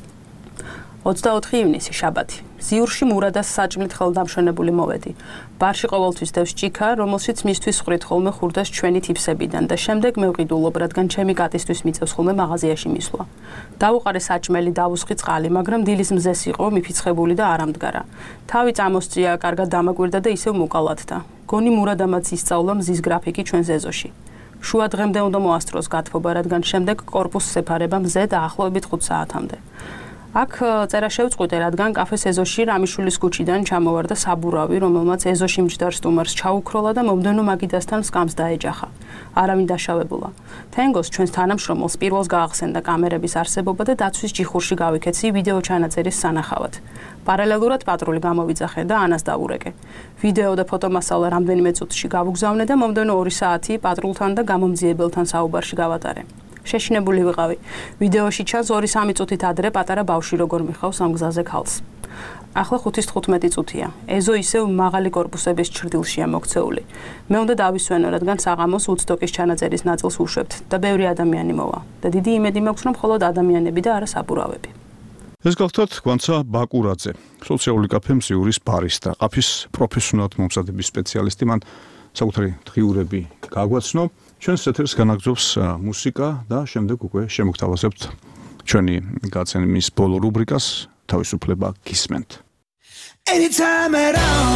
24 ივნისი, შაბათი. ზიურში მურადას საჭმლით ხელდამშვენებული მოვედი. ბარში ყოველთვის დევს ჭიქა, რომელშიც მისთვის ვყრით ხოლმე ხურდას ჩვენი ტიპსებიდან და შემდეგ მევყიდულობ, რადგან ჩემი კატისთვის მიწევს ხოლმე მაღაზიაში მისვლა. დავუყარე საჭმელი, დავუსხი წყალი, მაგრამ დილის მზეს იყო, მიფიცხებული და არ ამდგარა. თავი წამოსწია, კარგად დამაკვირდა და ისევ მოკალათდა. გონი მურადამაც ისწავლა მზის გრაფიკი ჩვენს ეზოში. შუა დღემდე უნდა მოასწროს გათბობა, რადგან შემდეგ კორპუსს ეფარება მზე დაახლოებით 5 საათამდე. აქ წერა შევწყვიტე, რადგან კაფეს ეზოში რამიშვილის ქუჩიდან ჩამოვარდა საბურავი, რომელმაც ეზოში მჯდარ სტუმარს ჩაუქროლა და მომდევნო მაგიდასთან სკამს დაეჯახა. არავინ დაშავებულა. თენგოს ჩვენს თანამშრომელს პირველს გაახსენდა კამერების არსებობა და დაცვის ჯიხურში გავიქეცი ვიდეო ჩანაწერის სანახავად. პარალელურად პატრული გამოვიძახე და ანას დავურეკე. ვიდეო და ფოტომასალა რამდენიმე წუთში გავუგზავნე და მომდევნო 2 საათი პატრულთან და გამომძიებელთან საუბარში გავატარე. შეშინებული ვიყავი. ვიდეოში ჩანს 2-3 წუთით ადრე პატარა ბავშვი როგორ მიხავს ამ გზაზე ქალს. ახლა 5-15 წუთია. ეზო ისევ მაღალი კორპუსების ჩრდილშია მოქცეული. მე უნდა დავისვენო, რადგან საღამოს უცდოკის ჩანაწერის ნაწილს უშვებთ და ბევრი ადამიანი მოვა. და დიდი იმედი მაქვს, რომ მხოლოდ ადამიანები და არა საბურავები. ეს გახლავთ გვანცა ბაკურაძე, სოციალური კაფე მზიურის ბარისტა, ყაფის პროფესიონალად მომზადების სპეციალისტი, მან საკუთარი დღიურები გაგვაცნო. ჩვენს ეთერს განაგრძობს მუსიკა და შემდეგ უკვე შემოგთავაზებთ ჩვენი გაცემის ბოლო რუბრიკას თავისუფლება გისმენთ. Anytime at all.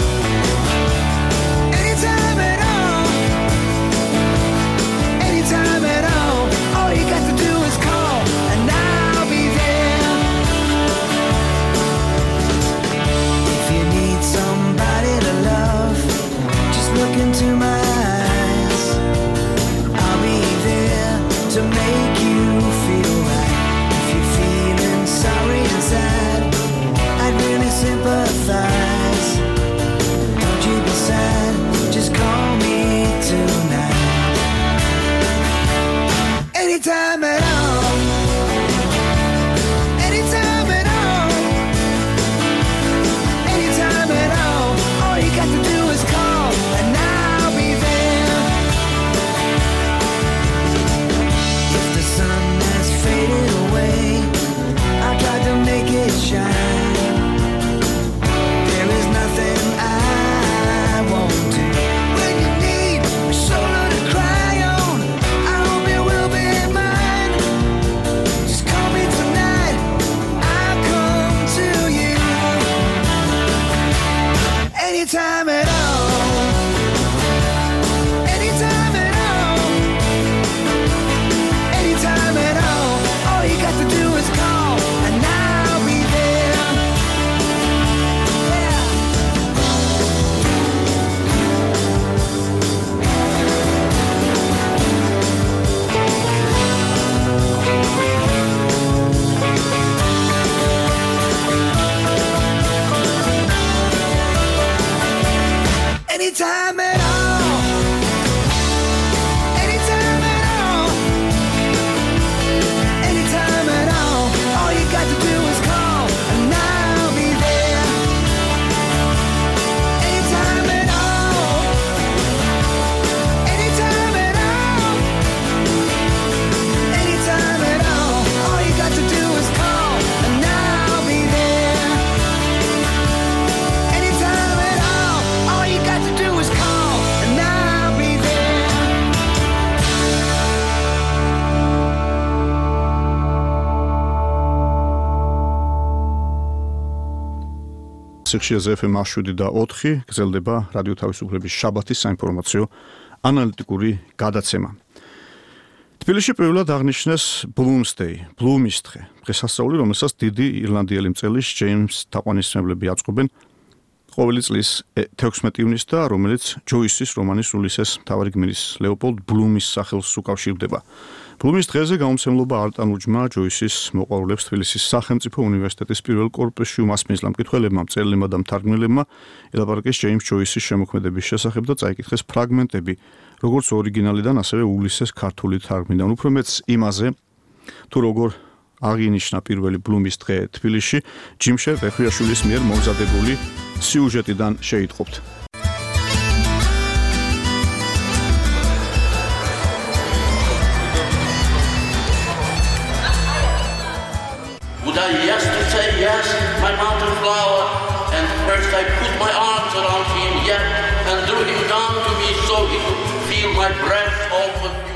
Anytime at all. Anytime at all. All you got to do is call and I'll be there. If you need somebody to love, just look into my eyes. I'll be there to make you feel right. If you're feeling sorry inside, I'd really sympathize. Don't you be sad, just call me tonight. Anytime at all. Anytime at all. Anytime at all. All you got to do is call and I'll be there. ციხეზე FM 107.4 გრძელდება რადიო თავისუფლების შაბათის საინფორმაციო ანალიტიკური გადაცემა. თბილისში პირველად აღნიშნეს Bloom's Day, ბლუმის დღე. დღესასწაული, რომელსაც დიდი ირლანდიელი მწერლის ჯეიმს თაყვანისმცემლები აწყობენ ყოველი წლის 16 ივნისს და რომელიც ჯოისის რომანის ულისეს მთავარი გმირის ლეოპოლდ ბლუმის სახელს უკავშირდება. ბლუმის დღეზე გამომცემლობა არტან უჯმა ჯოისის მოყვარულებს თბილისის სახელმწიფო უნივერსიტეტის პირველ კორპუსში უმასპინძლა მკითხველებმა, მწერლებმა და მთარგმნელებმა ელაპარაკეს ჯეიმს ჯოისის შემოქმედების შესახებ და წაიკითხეს ფრაგმენტები, როგორც ორიგინალიდან, ასევე ულისეს ქართული თარგმნიდან. უფრო მეც იმაზე, თუ როგორ აღინიშნა პირველი ბლუმის დღე თბილისში, ჯიმშერ პეტრიაშვილის მიერ მომზადებული სიუჟეტიდან შეიტყობთ. Would I yes to say yes, my mountain flower, and first I put my arms around him, yet, and drew him down to me so he could feel my breath all of you.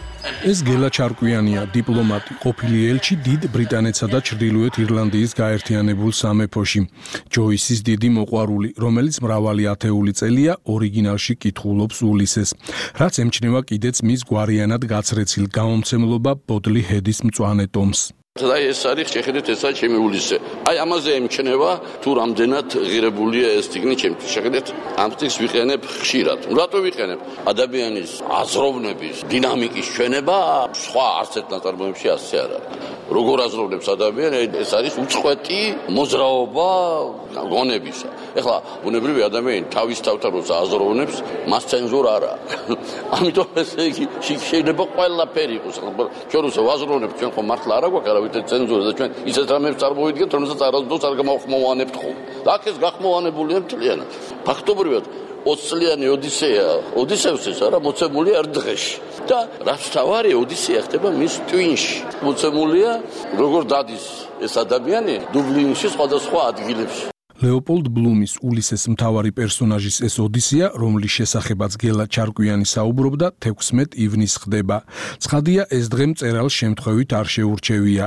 ეს გელა ჩარკვიანია, დიპლომატი, ყოფილი ელჩი დიდ ბრიტანეთსა და ჩრდილოეთ ირლანდიის გაერთიანებულ სამეფოში. ჯოისის დიდი მოყვარული, რომელიც მრავალი ათეული წელია ორიგინალში კითხულობს ულისეს. რაც ემჩნევა კიდეც მის გვარიანად გაცრეცილ გამომცემლობა ბოდლი ჰედის მწვანე ტომს. და ეს არის შეხედეთ ესა ჩემი ულისე. აი ამაზე ემჩნევა თუ რამდენად ღირებულია ეს ტექნიკა ჩემთვის. შეხედეთ ამ ტექს ვიყენებ ხშირად. რატო ვიყენებ? ადამიანის აზროვნების დინამიკის ჩვენება სხვა არც ერთ ნაწარმოებში ასე არ არის. როგორ აზროვნებს ადამიანი, ეს არის უწყვეტი მოძრაობა გონებისა. ეხლა ბუნებრივი ადამიანი თავის თავთან როცა აზროვნებს, მას ცენზურა არ აქვს. ამიტომ ესე იგი შეიძლება ყველაფერი იყოს. ჩვენ როცა ვაზროვნებთ, ჩვენ ხომ მართლა არა გვაქვს არავითარ ცენზურას და ჩვენ ისეთ რამებს წარმოვიდგენთ, რომელსაც არასდროს არ გამოხმოვანებთ ხოლმე. და აქ ეს გახმოვანებულია მთლიანად. ფაქტობრივად 20 წლიანი ოდისევსის არა მოცემულია ერთ დღეში. და რაც თავარია, ოდისეა ხდება მის ტვინში. მოცემულია როგორ დადის ეს ადამიანი დუბლინში სხვადასხვა ადგილებში. ლეოპოლდ ბლუმის ულისეს მთავარი პერსონაჟის ეს ოდისეა, რომლის შესახებაც გელა ჩარკვიანი საუბრობდა, 16 ივნისს ხდება. ცხადია, ეს დღე მწერალს შემთხვევით არ შეურჩევია.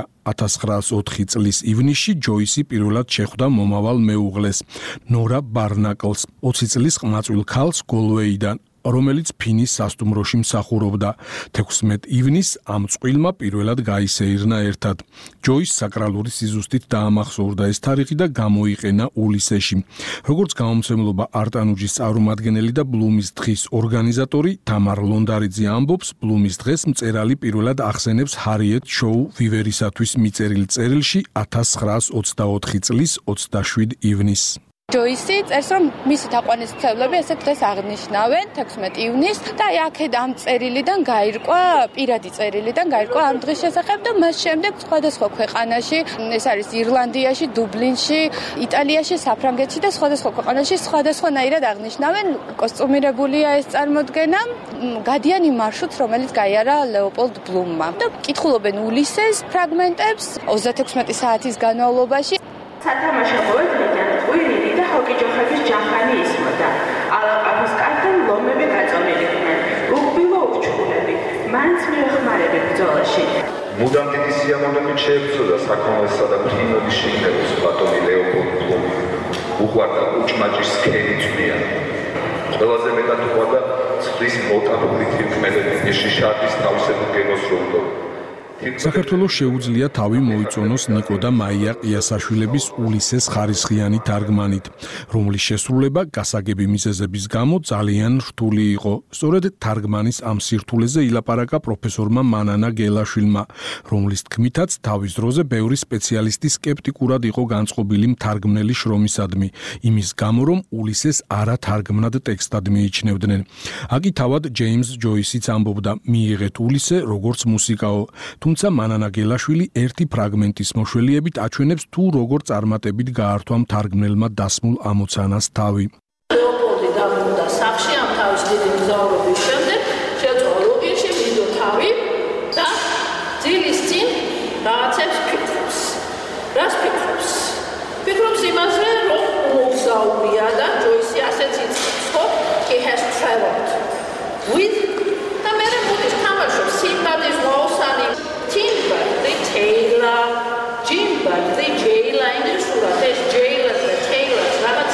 1904 წლის ივნისში ჯოისი პირველად შეხვდა მომავალ მეუღლეს, ნორა ბარნაკლს, 20 წლის ყმაწვილ ქალს გოლვეიდან, რომელიც ფინის სასტუმროში მსახურობდა. 16 ივნისს ამ წყვილმა პირველად გაისეირნა ერთად. ჯოის საკრალური სიზუსტით დაამახსოვრდა ეს თარიღი და გამოიყენა ულისეში. როგორც გამომცემლობა არტანუჯის წარმომადგენელი და ბლუმის დღის ორგანიზატორი თამარ ლონდარიძე ამბობს, ბლუმის დღეს მწერალი პირველად ახსენებს ჰარიეტ შოუ ვივერისათვის მიწერილ წერილში 1924 წლის 27 ივნისს. ჯოისი წერს, რომ მისი თაყვანისმცემლები ესეთ დღეს აღნიშნავენ 16 ივნისს და აი აქეთ ამ წერილიდან გაირკვა, პირადი წერილიდან გაირკვა ამ დღის შესახებ და მას შემდეგ სხვადასხვა ქვეყანაში, ეს არის ირლანდიაში, დუბლინში, იტალიაში, საფრანგეთში და სხვადასხვა ქვეყანაში სხვადასხვანაირად აღნიშნავენ. კოსტუმირებულია ეს წარმოდგენა, გადიან იმ მარშრუტს, რომელიც გაიარა ლეოპოლდ ბლუმმა. და კითხულობენ ულისეს ფრაგმენტებს 36 საათის განმავლობაში. სათამაშო მოედნიდან ყვირილი და ჰოკიჯოხების ჯახანი ისმოდა. ალაყაფის კართან ლომები გაწონილიყვნენ. უყბილო ურჩხულები, მაინც მიეხმარებენ ბრძოლაში. მუდამ დიდი სიამოვნებით შეებრძოდა საქონლესა და ფრინველის შეინტერესს ბატონი ლეოპოლდ ბლუმი. უყვარდა უჭმაჭის სქელი წვნიან. ყველაზე მეტად უყვარდა ცხვრის მოტანილი თირკმელების შიშარის თავისებურ გემოს როლო. საქართველოს შეუძლია თავი მოიწონოს ნიკო და მაია ყიასაშვილების ულისეს ხარისხიანი თარგმანით, რომლის შესრულება გასაგები მიზეზების გამო ძალიან რთული იყო. სწორედ თარგმანის ამ სირთულეზე ილაპარაკა პროფესორმა მანანა გელაშვილმა, რომლის თქმითაც თავის დროზე ბევრი სპეციალისტი სკეპტიკურად იყო განწყობილი მთარგმნელი შრომისადმი, იმის გამო რომ ულისეს არათარგმნად ტექსტად მიიჩნევდნენ. აქ თავად ჯეიმს ჯოისიც ამბობდა, მიიღეთ ულისე როგორც მუსიკაო. თუმცა მანანა გელაშვილი ერთი ფრაგმენტის მოშველიებით აჩვენებს თუ როგორ წარმატებით გაართვა მთარგმნელმა დასმულ ამოცანას თავი. ლეოპოლდი დაბრუნდა სახლში ამ თავის დიდი მგზავრობის შემდეგ, შეწვა ლოგინში ვიდო თავი და ძილის წინ რაღაცებს ფიქრობს. რას ფიქრობს? ფიქრობს იმაზე, რომ მოგზაურია და ჯოისი ასეც იწყებს, ხო? He has traveled with და მე მოდის თამაშობს სიმბადის მოუსანი Timber, Taylor, Jimber, Jayla, ინგლისურად ეს Jayla და Taylor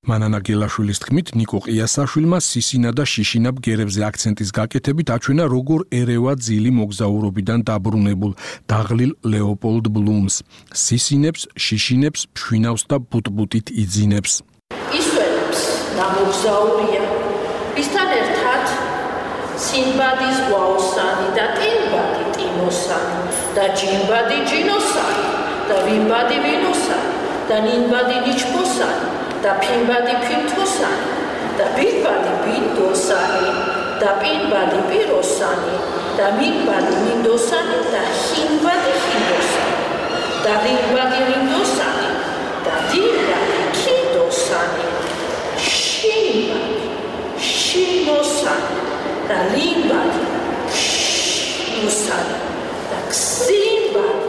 მანანა გელაშვილის თქმით, ნიკო ყიასაშვილმა სისინა და შიშინა ბგერებზე აქცენტის გაკეთებით აჩვენა როგორ ერევა ძილი მოგზაურობიდან დაბრუნებულ დაღლილ ლეოპოლდ ბლუმს. სისინებს, შიშინებს, ფშვინავს და ბუტბუტით იძინებს. ისვენებს და მოგზაურია. ვისთან ერთად სინბადის გვაოსანი და ტინბადი ტინოსანი და ჯინბადი ჯინოსანი და ვინბადი ვინოსანი და ნინბადი ნიჩბოსანი და ფინბადი ფინთოსანი და ბინბადი ბინდოსანი და პინბადი პიროსანი და მინბადი მინდოსანი და ჰინბადი ჰინდოსანი და რინბადი რინდოსანი და დინბადი ქინდოსანი შინბადი შინოსანი და ლინბადი შინოსანი და ქსინბადი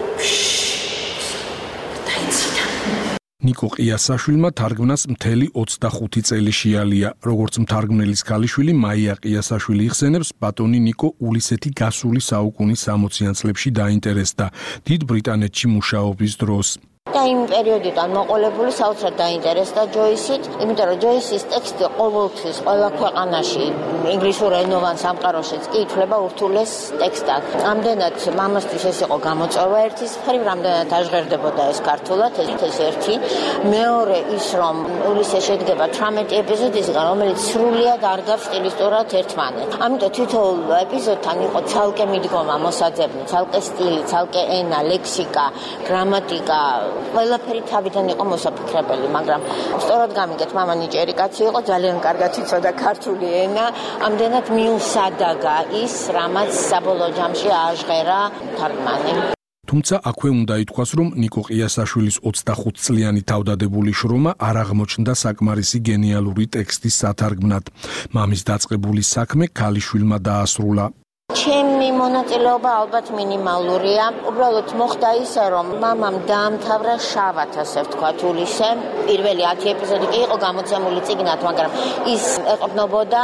ნიკო ყიასაშვილმა თარგმნას მთელი 25 წელი შეალია. როგორც მთარგმნელის ქალიშვილი მაია ყიასაშვილი იხსენებს, ბატონი ნიკო ულისეთი გასული საუკუნის 60-იან წლებში დაინტერესდა დიდ ბრიტანეთში მუშაობის დროს. და იმ პერიოდიდან მოყოლებული საოცრად დაინტერესდა ჯოისით, იმიტომ რომ ჯოისის ტექსტი ყოველთვის ყველა ქვეყანაში ინგლისურენოვან სამყაროშიც კი ითვლება ურთულეს ტექსტად. ამდენად მამასთვის ეს იყო გამოწვევა ერთის მხრივ, რამდენად აჟღერდებოდა ეს ქართულად, ეს ერთი. მეორე ის, რომ ულისე შედგება 18 ეპიზოდისგან, რომელიც სრულიად არგავს სტილისტურად ერთმანეთს. ამიტომ თითოეულ ეპიზოდთან იყო ცალკე მიდგომა მოსაძებნი, ცალკე სტილი, ცალკე ენა, ლექსიკა, გრამატიკა, ყველაფერი თავიდან იყო მოსაფიქრებელი, მაგრამ სწორად გამიგეთ, მამა ნიჭიერი კაცი იყო, ძალიან კარგად იცოდა ქართული ენა, ამდენად მიუსადაგა ის, რამაც საბოლოო ჯამში ააჟღერა თარგმანი. თუმცა აქვე უნდა ითქვას, რომ ნიკო ყიასაშვილის 25 წლიანი თავდადებული შრომა არ აღმოჩნდა საკმარისი გენიალური ტექსტის სათარგმნად. მამის დაწყებული საქმე ქალიშვილმა დაასრულა. ჩემი მონაწილეობა ალბათ მინიმალურია. უბრალოდ მოხდა ისე, რომ მამამ დაამთავრა შავად, ასე ვთქვათ, ულისე. პირველი 10 ეპიზოდი კი იყო გამოცემული წიგნად, მაგრამ ის ეყრდნობოდა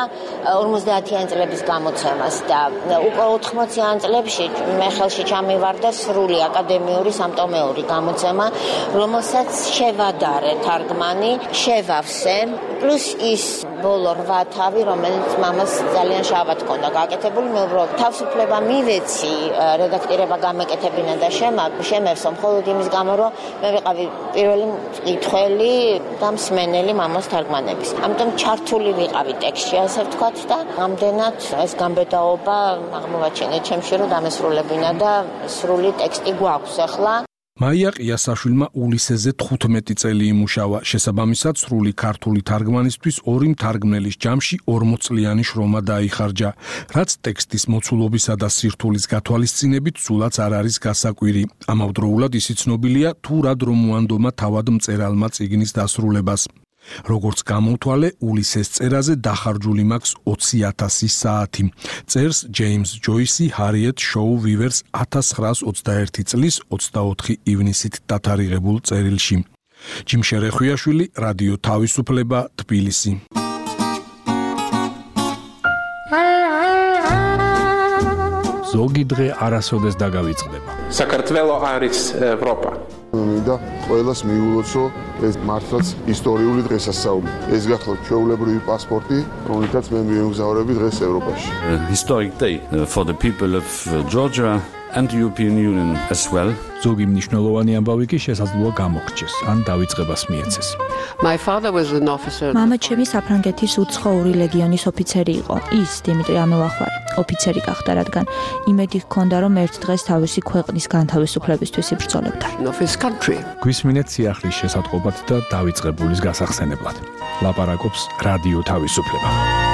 50-იან წლების გამოცემას და უკვე 80-იან წლებში მე ხელში ჩამივარდა სრული აკადემიური სამტომეური გამოცემა, რომელსაც შევადარე თარგმანი, შევავსე, პლუს ის ბოლო 8 თავი, რომელიც მამას ძალიან შავად ჰქონდა გაკეთებული, მე უბრალოდ თავისუფლება მივეცი რედაქტირება გამეკეთებინა და შემევსო მხოლოდ იმის გამო, რომ მე ვიყავი პირველი მკითხველი და მსმენელი მამას თარგმანების. ამიტომ ჩართული ვიყავი ტექსტში, ასე ვთქვათ და ამდენად ეს გამბედაობა აღმოვაჩინე ჩემში, რომ დამესრულებინა და სრული ტექსტი გვაქვს ახლა. მაია ყიასაშვილმა ულისეზე 15 წელი იმუშავა. შესაბამისად, სრული ქართული თარგმანისთვის 2 მთარგმნელის ჯამში 40 წლიანი შრომა დაიხარჯა, რაც ტექსტის მოცულობისა და სირთულის გათვალისწინებით სულაც არ არის გასაკვირი. ამავდროულად ისიც ცნობილია, თუ რა დრო მოანდომა თავად მწერალმა წიგნის დასრულებას. როგორც გამოვთვალე, ულისეს წერაზე დახარჯული მაქვს 20,000 საათი. წერს ჯეიმს ჯოისი ჰარიეტ შოუ ვივერს 1921 წლის 24 ივნისით დათარიღებულ წერილში. ჯიმშერე ხვიაშვილი, რადიო თავისუფლება, თბილისი. ზოგი დღე არასოდეს დაგავიწყდება. საქართველო არის ევროპა. მინდა ყველას მიულოცო ეს მართლაც ისტორიული დღესასწაული. ეს გახლავთ ჩვეულებრივი პასპორტი, რომელთაც მე მიემგზავრები დღეს ევროპაში. Historic day for the people of Georgia and the European Union as well. ზოგი მნიშვნელოვანი ამბავი კი შესაძლოა გამოგრჩეს, ან დავიწყებას მიეცეს. My father was an officer. მამა ჩემი საფრანგეთის უცხოური ლეგიონის ოფიცერი იყო. ის დიმიტრი ამელახვარი ოფიცერი გახდა, რადგან იმედი ჰქონდა, რომ ერთ დღეს თავისი ქვეყნის განთავისუფლებისთვის იბრძოლებდა. გვისმინეთ სიახლის შესატყობად და დავიწყებულის გასახსენებლად. ლაპარაკობს რადიო თავისუფლება.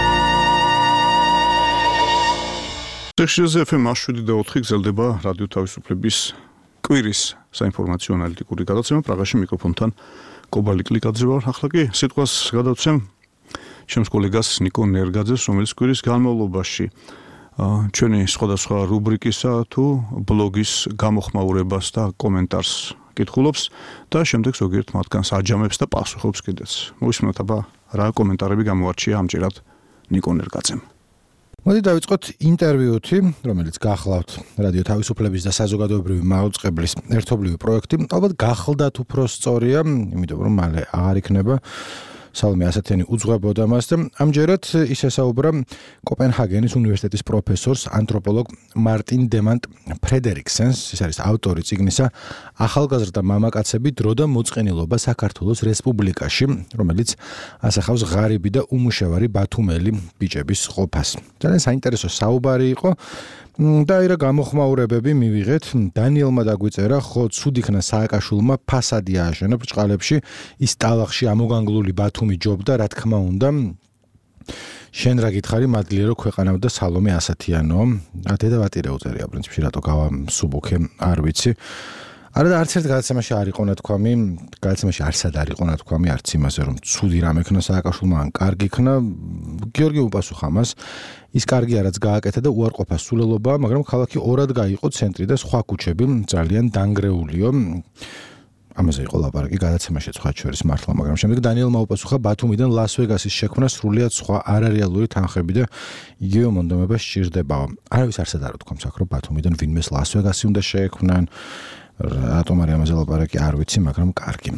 ტექნიკაზე FM 7.4 გრძელდება რადიო თავისუფლების კვირის საინფორმაციო ანალიტიკური გადაცემა. პრაღაში მიკროფონთან კობალი კლიკაძე ვარ. ახლა კი სიტყვას გადავცემ ჩემს კოლეგას ნიკო ნერგაძეს, რომელიც კვირის განმავლობაში ჩვენი სხვადასხვა რუბრიკისა თუ ბლოგის გამოხმაურებას და კომენტარს კითხულობს და შემდეგ ზოგიერთ მათგანს აჯამებს და პასუხობს კიდეც. მოვისმენთ აბა რა კომენტარები გამოარჩია ამჯერად ნიკო ნერგაძემ. მოდი დავიწყოთ ინტერვიუთი, რომელიც გახლავთ რადიო თავისუფლების და საზოგადოებრივი მაუწყებლის ერთობლივი პროექტი. ალბათ გახლდათ უფრო სწორია, იმიტომ რომ მალე აღარ იქნება სალომე ასათიანი უძღვებოდა მას და ამჯერად ის ესაუბრა კოპენჰაგენის უნივერსიტეტის პროფესორს ანთროპოლოგ მარტინ დემანტ ფრედერიკსენს, ის არის ავტორი წიგნისა ახალგაზრდა მამაკაცები დრო და მოწყენილობა საქართველოს რესპუბლიკაში, რომელიც ასახავს ღარიბი და უმუშევარი ბათუმელი ბიჭების ყოფას. ძალიან საინტერესო საუბარი იყო და ირა გამოხმაურებები მივიღეთ. დანიელმა დაგვიწერა, ხო ცუდ იქნა სააკაშვილმა ფასადი ააშენა ბრჭყალებში, ის ტალახში ამოგანგლული ბათუმი ჯობდა, რა თქმა უნდა. შენ რა გითხარი, მადლია რომ ქვეყანავდა სალომე ასათიანო. დედა ვატირე უწერია პრინციპში რატო გავამსუბუქე, არ ვიცი. არა და არც ერთ გადაცემაში არ იყო ნათქვამი, გადაცემაში არსად არ იყო ნათქვამი, არც იმაზე რომ ცუდი რამ ექნა სააკაშვილმა ან კარგი იქნა. გიორგი უპასუხა მას, ის კარგი არაც გააკეთა და უარყოფას სულელობა, მაგრამ ქალაქი ორად გაიყო ცენტრი და სხვა ქუჩები ძალიან დანგრეულიო. ამაზე იყო ლაპარაკი გადაცემაში სხვა შორის მართლა, მაგრამ შემდეგ დანიელმა უპასუხა, ბათუმიდან ლას-ვეგასის შექმნა სრულიად სხვა არარეალური თანხები და იგივე მონდომება სჭირდებაო. არავის არსად არ უთქვამს აქ რომ ბათუმიდან ვინმეს ლას-ვეგასი უნდა შეექმნან. რატომ არის ამაზე ლაპარაკი არ ვიცი, მაგრამ კარგი.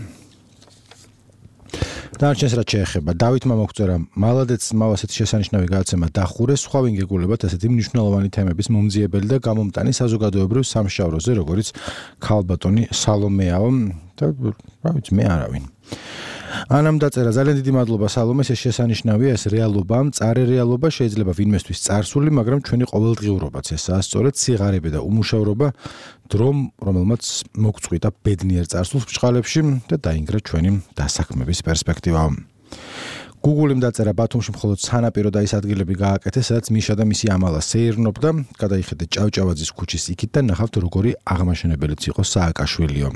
დარჩენს რაც შეეხება დავითმა მოგწერა, მალადეც მავასეთ შესანიშნავი გადაცემა დახურეს, სხვა ვინ გეგულებათ ესეთი მნიშვნელოვანი თემების მომძიებელი და გამომტანი საზოგადოებრივ სამშაბლოზე, როგორც ქალბატონი სალომეაო და რა ვიცი, მე არავინ. ანამ დაწერა, ძალიან დიდი მადლობა სალომეს, ეს შესანიშნავია, ეს რეალობა, მწარე რეალობა შეიძლება ვინმესთვის წარსული, მაგრამ ჩვენი ყოველდღიურობაც ესაა სწორედ სიღარიბე და უმუშევრობა, დრომ, რომელმაც მოგწყვიტა ბედნიერ წარსულს ბრჭყალებში და დაინგრა ჩვენი დასაქმების პერსპექტივა. გუგულიმ დაწერა, ბათუმში მხოლოდ სანაპირო და ის ადგილები გააკეთეს, სადაც მიშა და მისი ამალა სეირნობდა, გადაიხედეთ ჭავჭავაძის ქუჩის იქით და ნახავთ როგორი აღმაშენებელიც იყო სააკაშვილიო.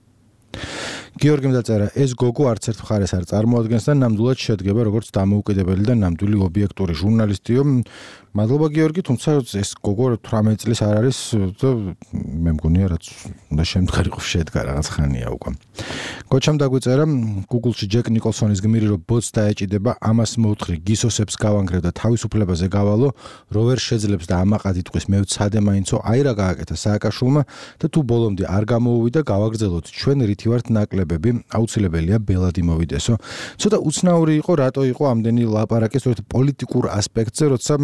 გიორგიმ დაწერა, ეს გოგო არც ერთ მხარეს არ წარმოადგენს და ნამდვილად შედგება როგორც დამოუკიდებელი და ნამდვილი ობიექტური ჟურნალისტიო. მადლობა გიორგი, თუმცა ეს გოგო 18 წლის არ არის და მე მგონია რაც უნდა შემდგარიყო შედგა რაღაც ხანია უკვე. გოჩამ დაგვიწერა, Google-ში ჯეკ ნიკოლსონის გმირი რომ ბოც დაეჭიდება, ამას მოუთხრი გისოსებს გავანგრევ და თავისუფლებაზე გავალო, რო ვერ შეძლებს და ამაყად იტყვის მე ვცადე მაინცო, აი რა გააკეთა სააკაშვილმა და თუ ბოლომდე არ გამოუვიდა, გავაგრძელოთ ჩვენ რითი ვართ ნაკლებები, აუცილებელია ბელადი მოვიდესო. ცოტა უცნაური იყო, რატო იყო ამდენი ლაპარაკი სწორედ პოლიტიკურ ასპექტზე, როცა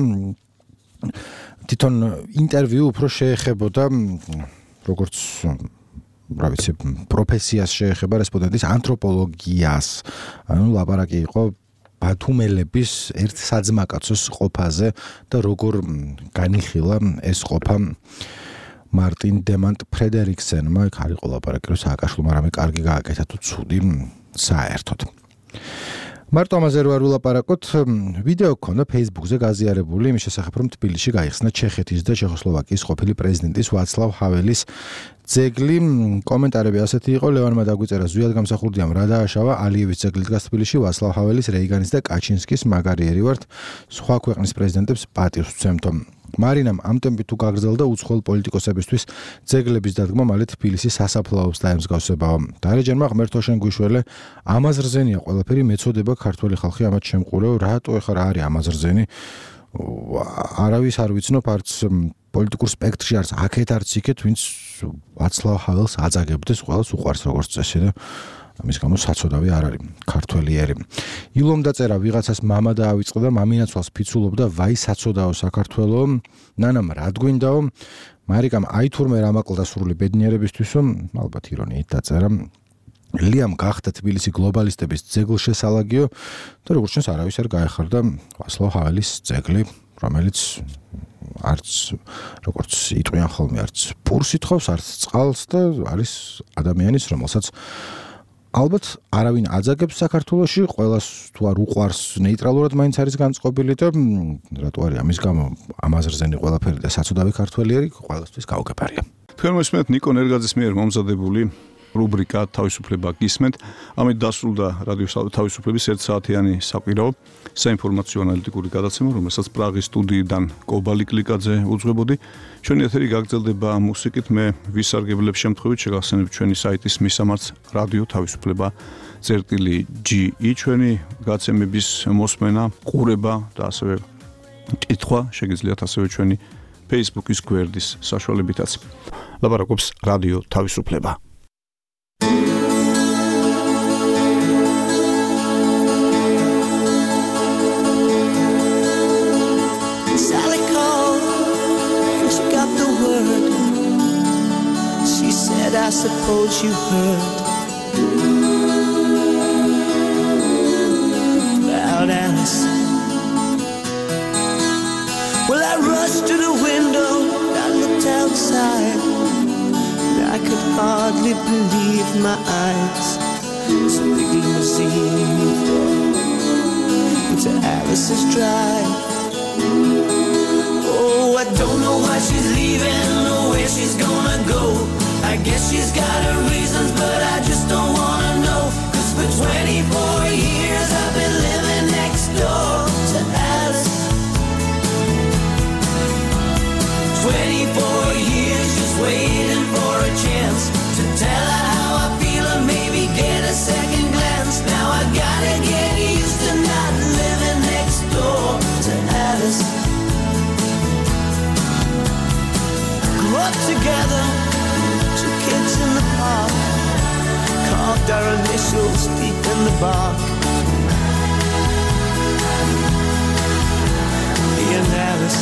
თვითონ ინტერვიუ უფრო შეეხებოდა როგორც რა ვიცი პროფესიას შეეხება რესპონდენტის ანთროპოლოგიას. ანუ ლაპარაკი იყო ბათუმელების ერთ საძმაკაცოს ყოფაზე და როგორ განიხილა ეს ყოფა მარტინ დემანტ ფრედერიკსენმა. იქ არ იყო ლაპარაკი რომ სააკაშვილმა რამე კარგი გააკეთა თუ ცუდი საერთოდ. მარტო ამაზე რო არ ვილაპარაკოთ, ვიდეო გქონდა Facebook-ზე გაზიარებული იმის შესახებ, რომ თბილისში გაიხსნა ჩეხეთის და ჩეხოსლოვაკიის ყოფილი პრეზიდენტის ვაცლავ ჰაველის ძეგლი. კომენტარები ასეთი იყო, ლევანმა დაგვიწერა, ზვიად გამსახურდია რა დააშავა, ალიევის ძეგლი დგას თბილისში, ვაცლავ ჰაველის, რეიგანის და კაჩინსკის მაგარიერი ვართ, სხვა ქვეყნის პრეზიდენტებს პატივს ვცემთო. მარინამ ამ ტემპით თუ გაგრძელდა უცხოელ პოლიტიკოსებისთვის ძეგლების დადგმა მალე თბილისის სასაფლაოს დაემსგავსებაო. დარეჯანმა ღმერთო შენ გვიშველე, ამაზრზენია ყველაფერი, მეწოდება ქართველი ხალხი ამათ შემყურეო, რატო ეხლა რა არის ამაზრზენი? არავის არ ვიცნობ, არც პოლიტიკურ სპექტრში არც აქეთ არც იქეთ, ვინც ვაცლავ ჰაველს აწაგებდეს, ყველას უყვარს როგორც წესი და ამის გამო საცოდავი არ არის ქართველიერი. ილომ დაწერა, ვიღაცას მამა დაავიწყდა და მამინაცვალს ფიცულობდა, ვაი საცოდაო საქართველო, ნანამ რა გვინდაო, მარიკამ აი თურმე რა მაკლდა სრული ბედნიერებისთვისო, ალბათ ირონიით დაწერა. ლიამ გახდა თბილისი გლობალისტების ძეგლშესალაგიო და როგორც ჩანს არავის არ გაეხარდა ვაცლავ ჰაველის ძეგლი, რომელიც არც როგორც იტყვიან ხოლმე არც პურს ითხოვს, არც წყალს და არის ადამიანის, რომელსაც ალბათ არავინ აძაგებს საქართველოში, ყველას თუ არ უყვარს ნეიტრალურად მაინც არის განწყობილი და რატო არის ამის გამო ამაზრზენი ყველაფერი და საცოდავი ქართველიერი ყველასთვის გაუგებარია. თქვენ მოსმენთ ნიკო ნერგაძის მიერ მომზადებული რუბრიკა თავისუფლება გისმენთ. ამით დასრულდა რადიო თავისუფლების 1 საათიანი საკვირაო საინფორმაციო ანალიტიკური გადაცემა, რომელსაც პრაღის სტუდიიდან კობალი კლიკაძე უძღვებოდი. ჩვენი ეთერი გაგრძელდება მუსიკით. მე ვისარგებლებ შემთხვევით შეგახსენებთ ჩვენი საიტის მისამართს რადიო თავისუფლება.ge ჩვენი გაცემების მოსმენა, ყურება და ასევე კითხვა შეგიძლიათ ასევე ჩვენი Facebook-ის გვერდის საშუალებითაც. ლაპარაკობს რადიო თავისუფლება. Sally called and she got the word. She said, I suppose you heard about Alice. Well, I rushed to the window, I looked outside, and I could hardly believe my eyes. It's a big limousine into Alice's drive. Oh, I don't know why she's leaving or where she's gonna go. I guess she's got her reasons, but I just don't wanna know. 'Cause for 24 years I've been living next door to Alice. 24 years just waiting for a chance to tell her how I feel and maybe get a second glance. Now I gotta get used to not living next door to Alice. Grew up together, 2 kids in the park, carved our initials deep in the bark. Me and Alice.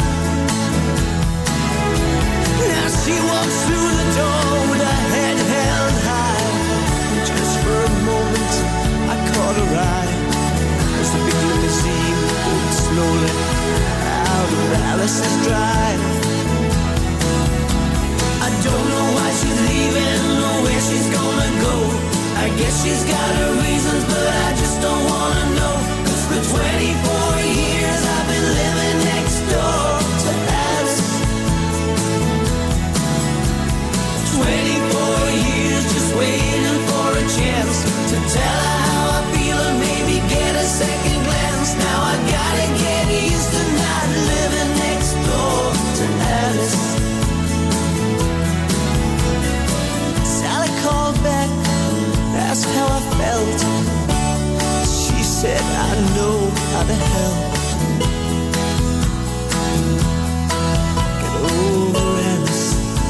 Now she walks through the door with her head held high. And just for a moment I caught her eye as the big limousine pulled slowly out of Alice's drive. I don't know why she's leaving or where she's gonna go. I guess she's got her reasons, but I just don't wanna know. 'Cause for 24 years I've been living next door to Alice. 24 years just waiting for a chance to tell her how I feel and maybe get a second glance. Now I gotta get used to not living next door to Alice. Sally called back, asked how I felt. She said, I know how to help. Get over Alice.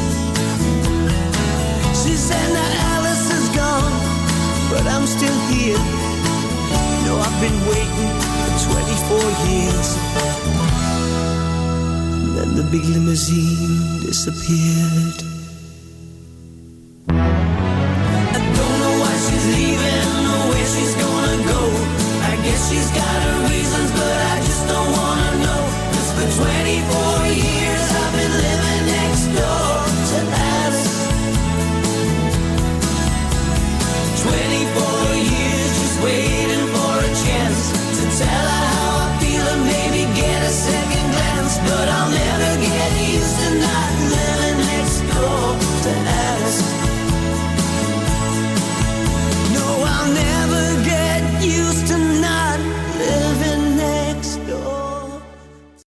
She said, now Alice is gone, but I'm still here. You know I've been waiting for 24 years. And then the big limousine disappeared.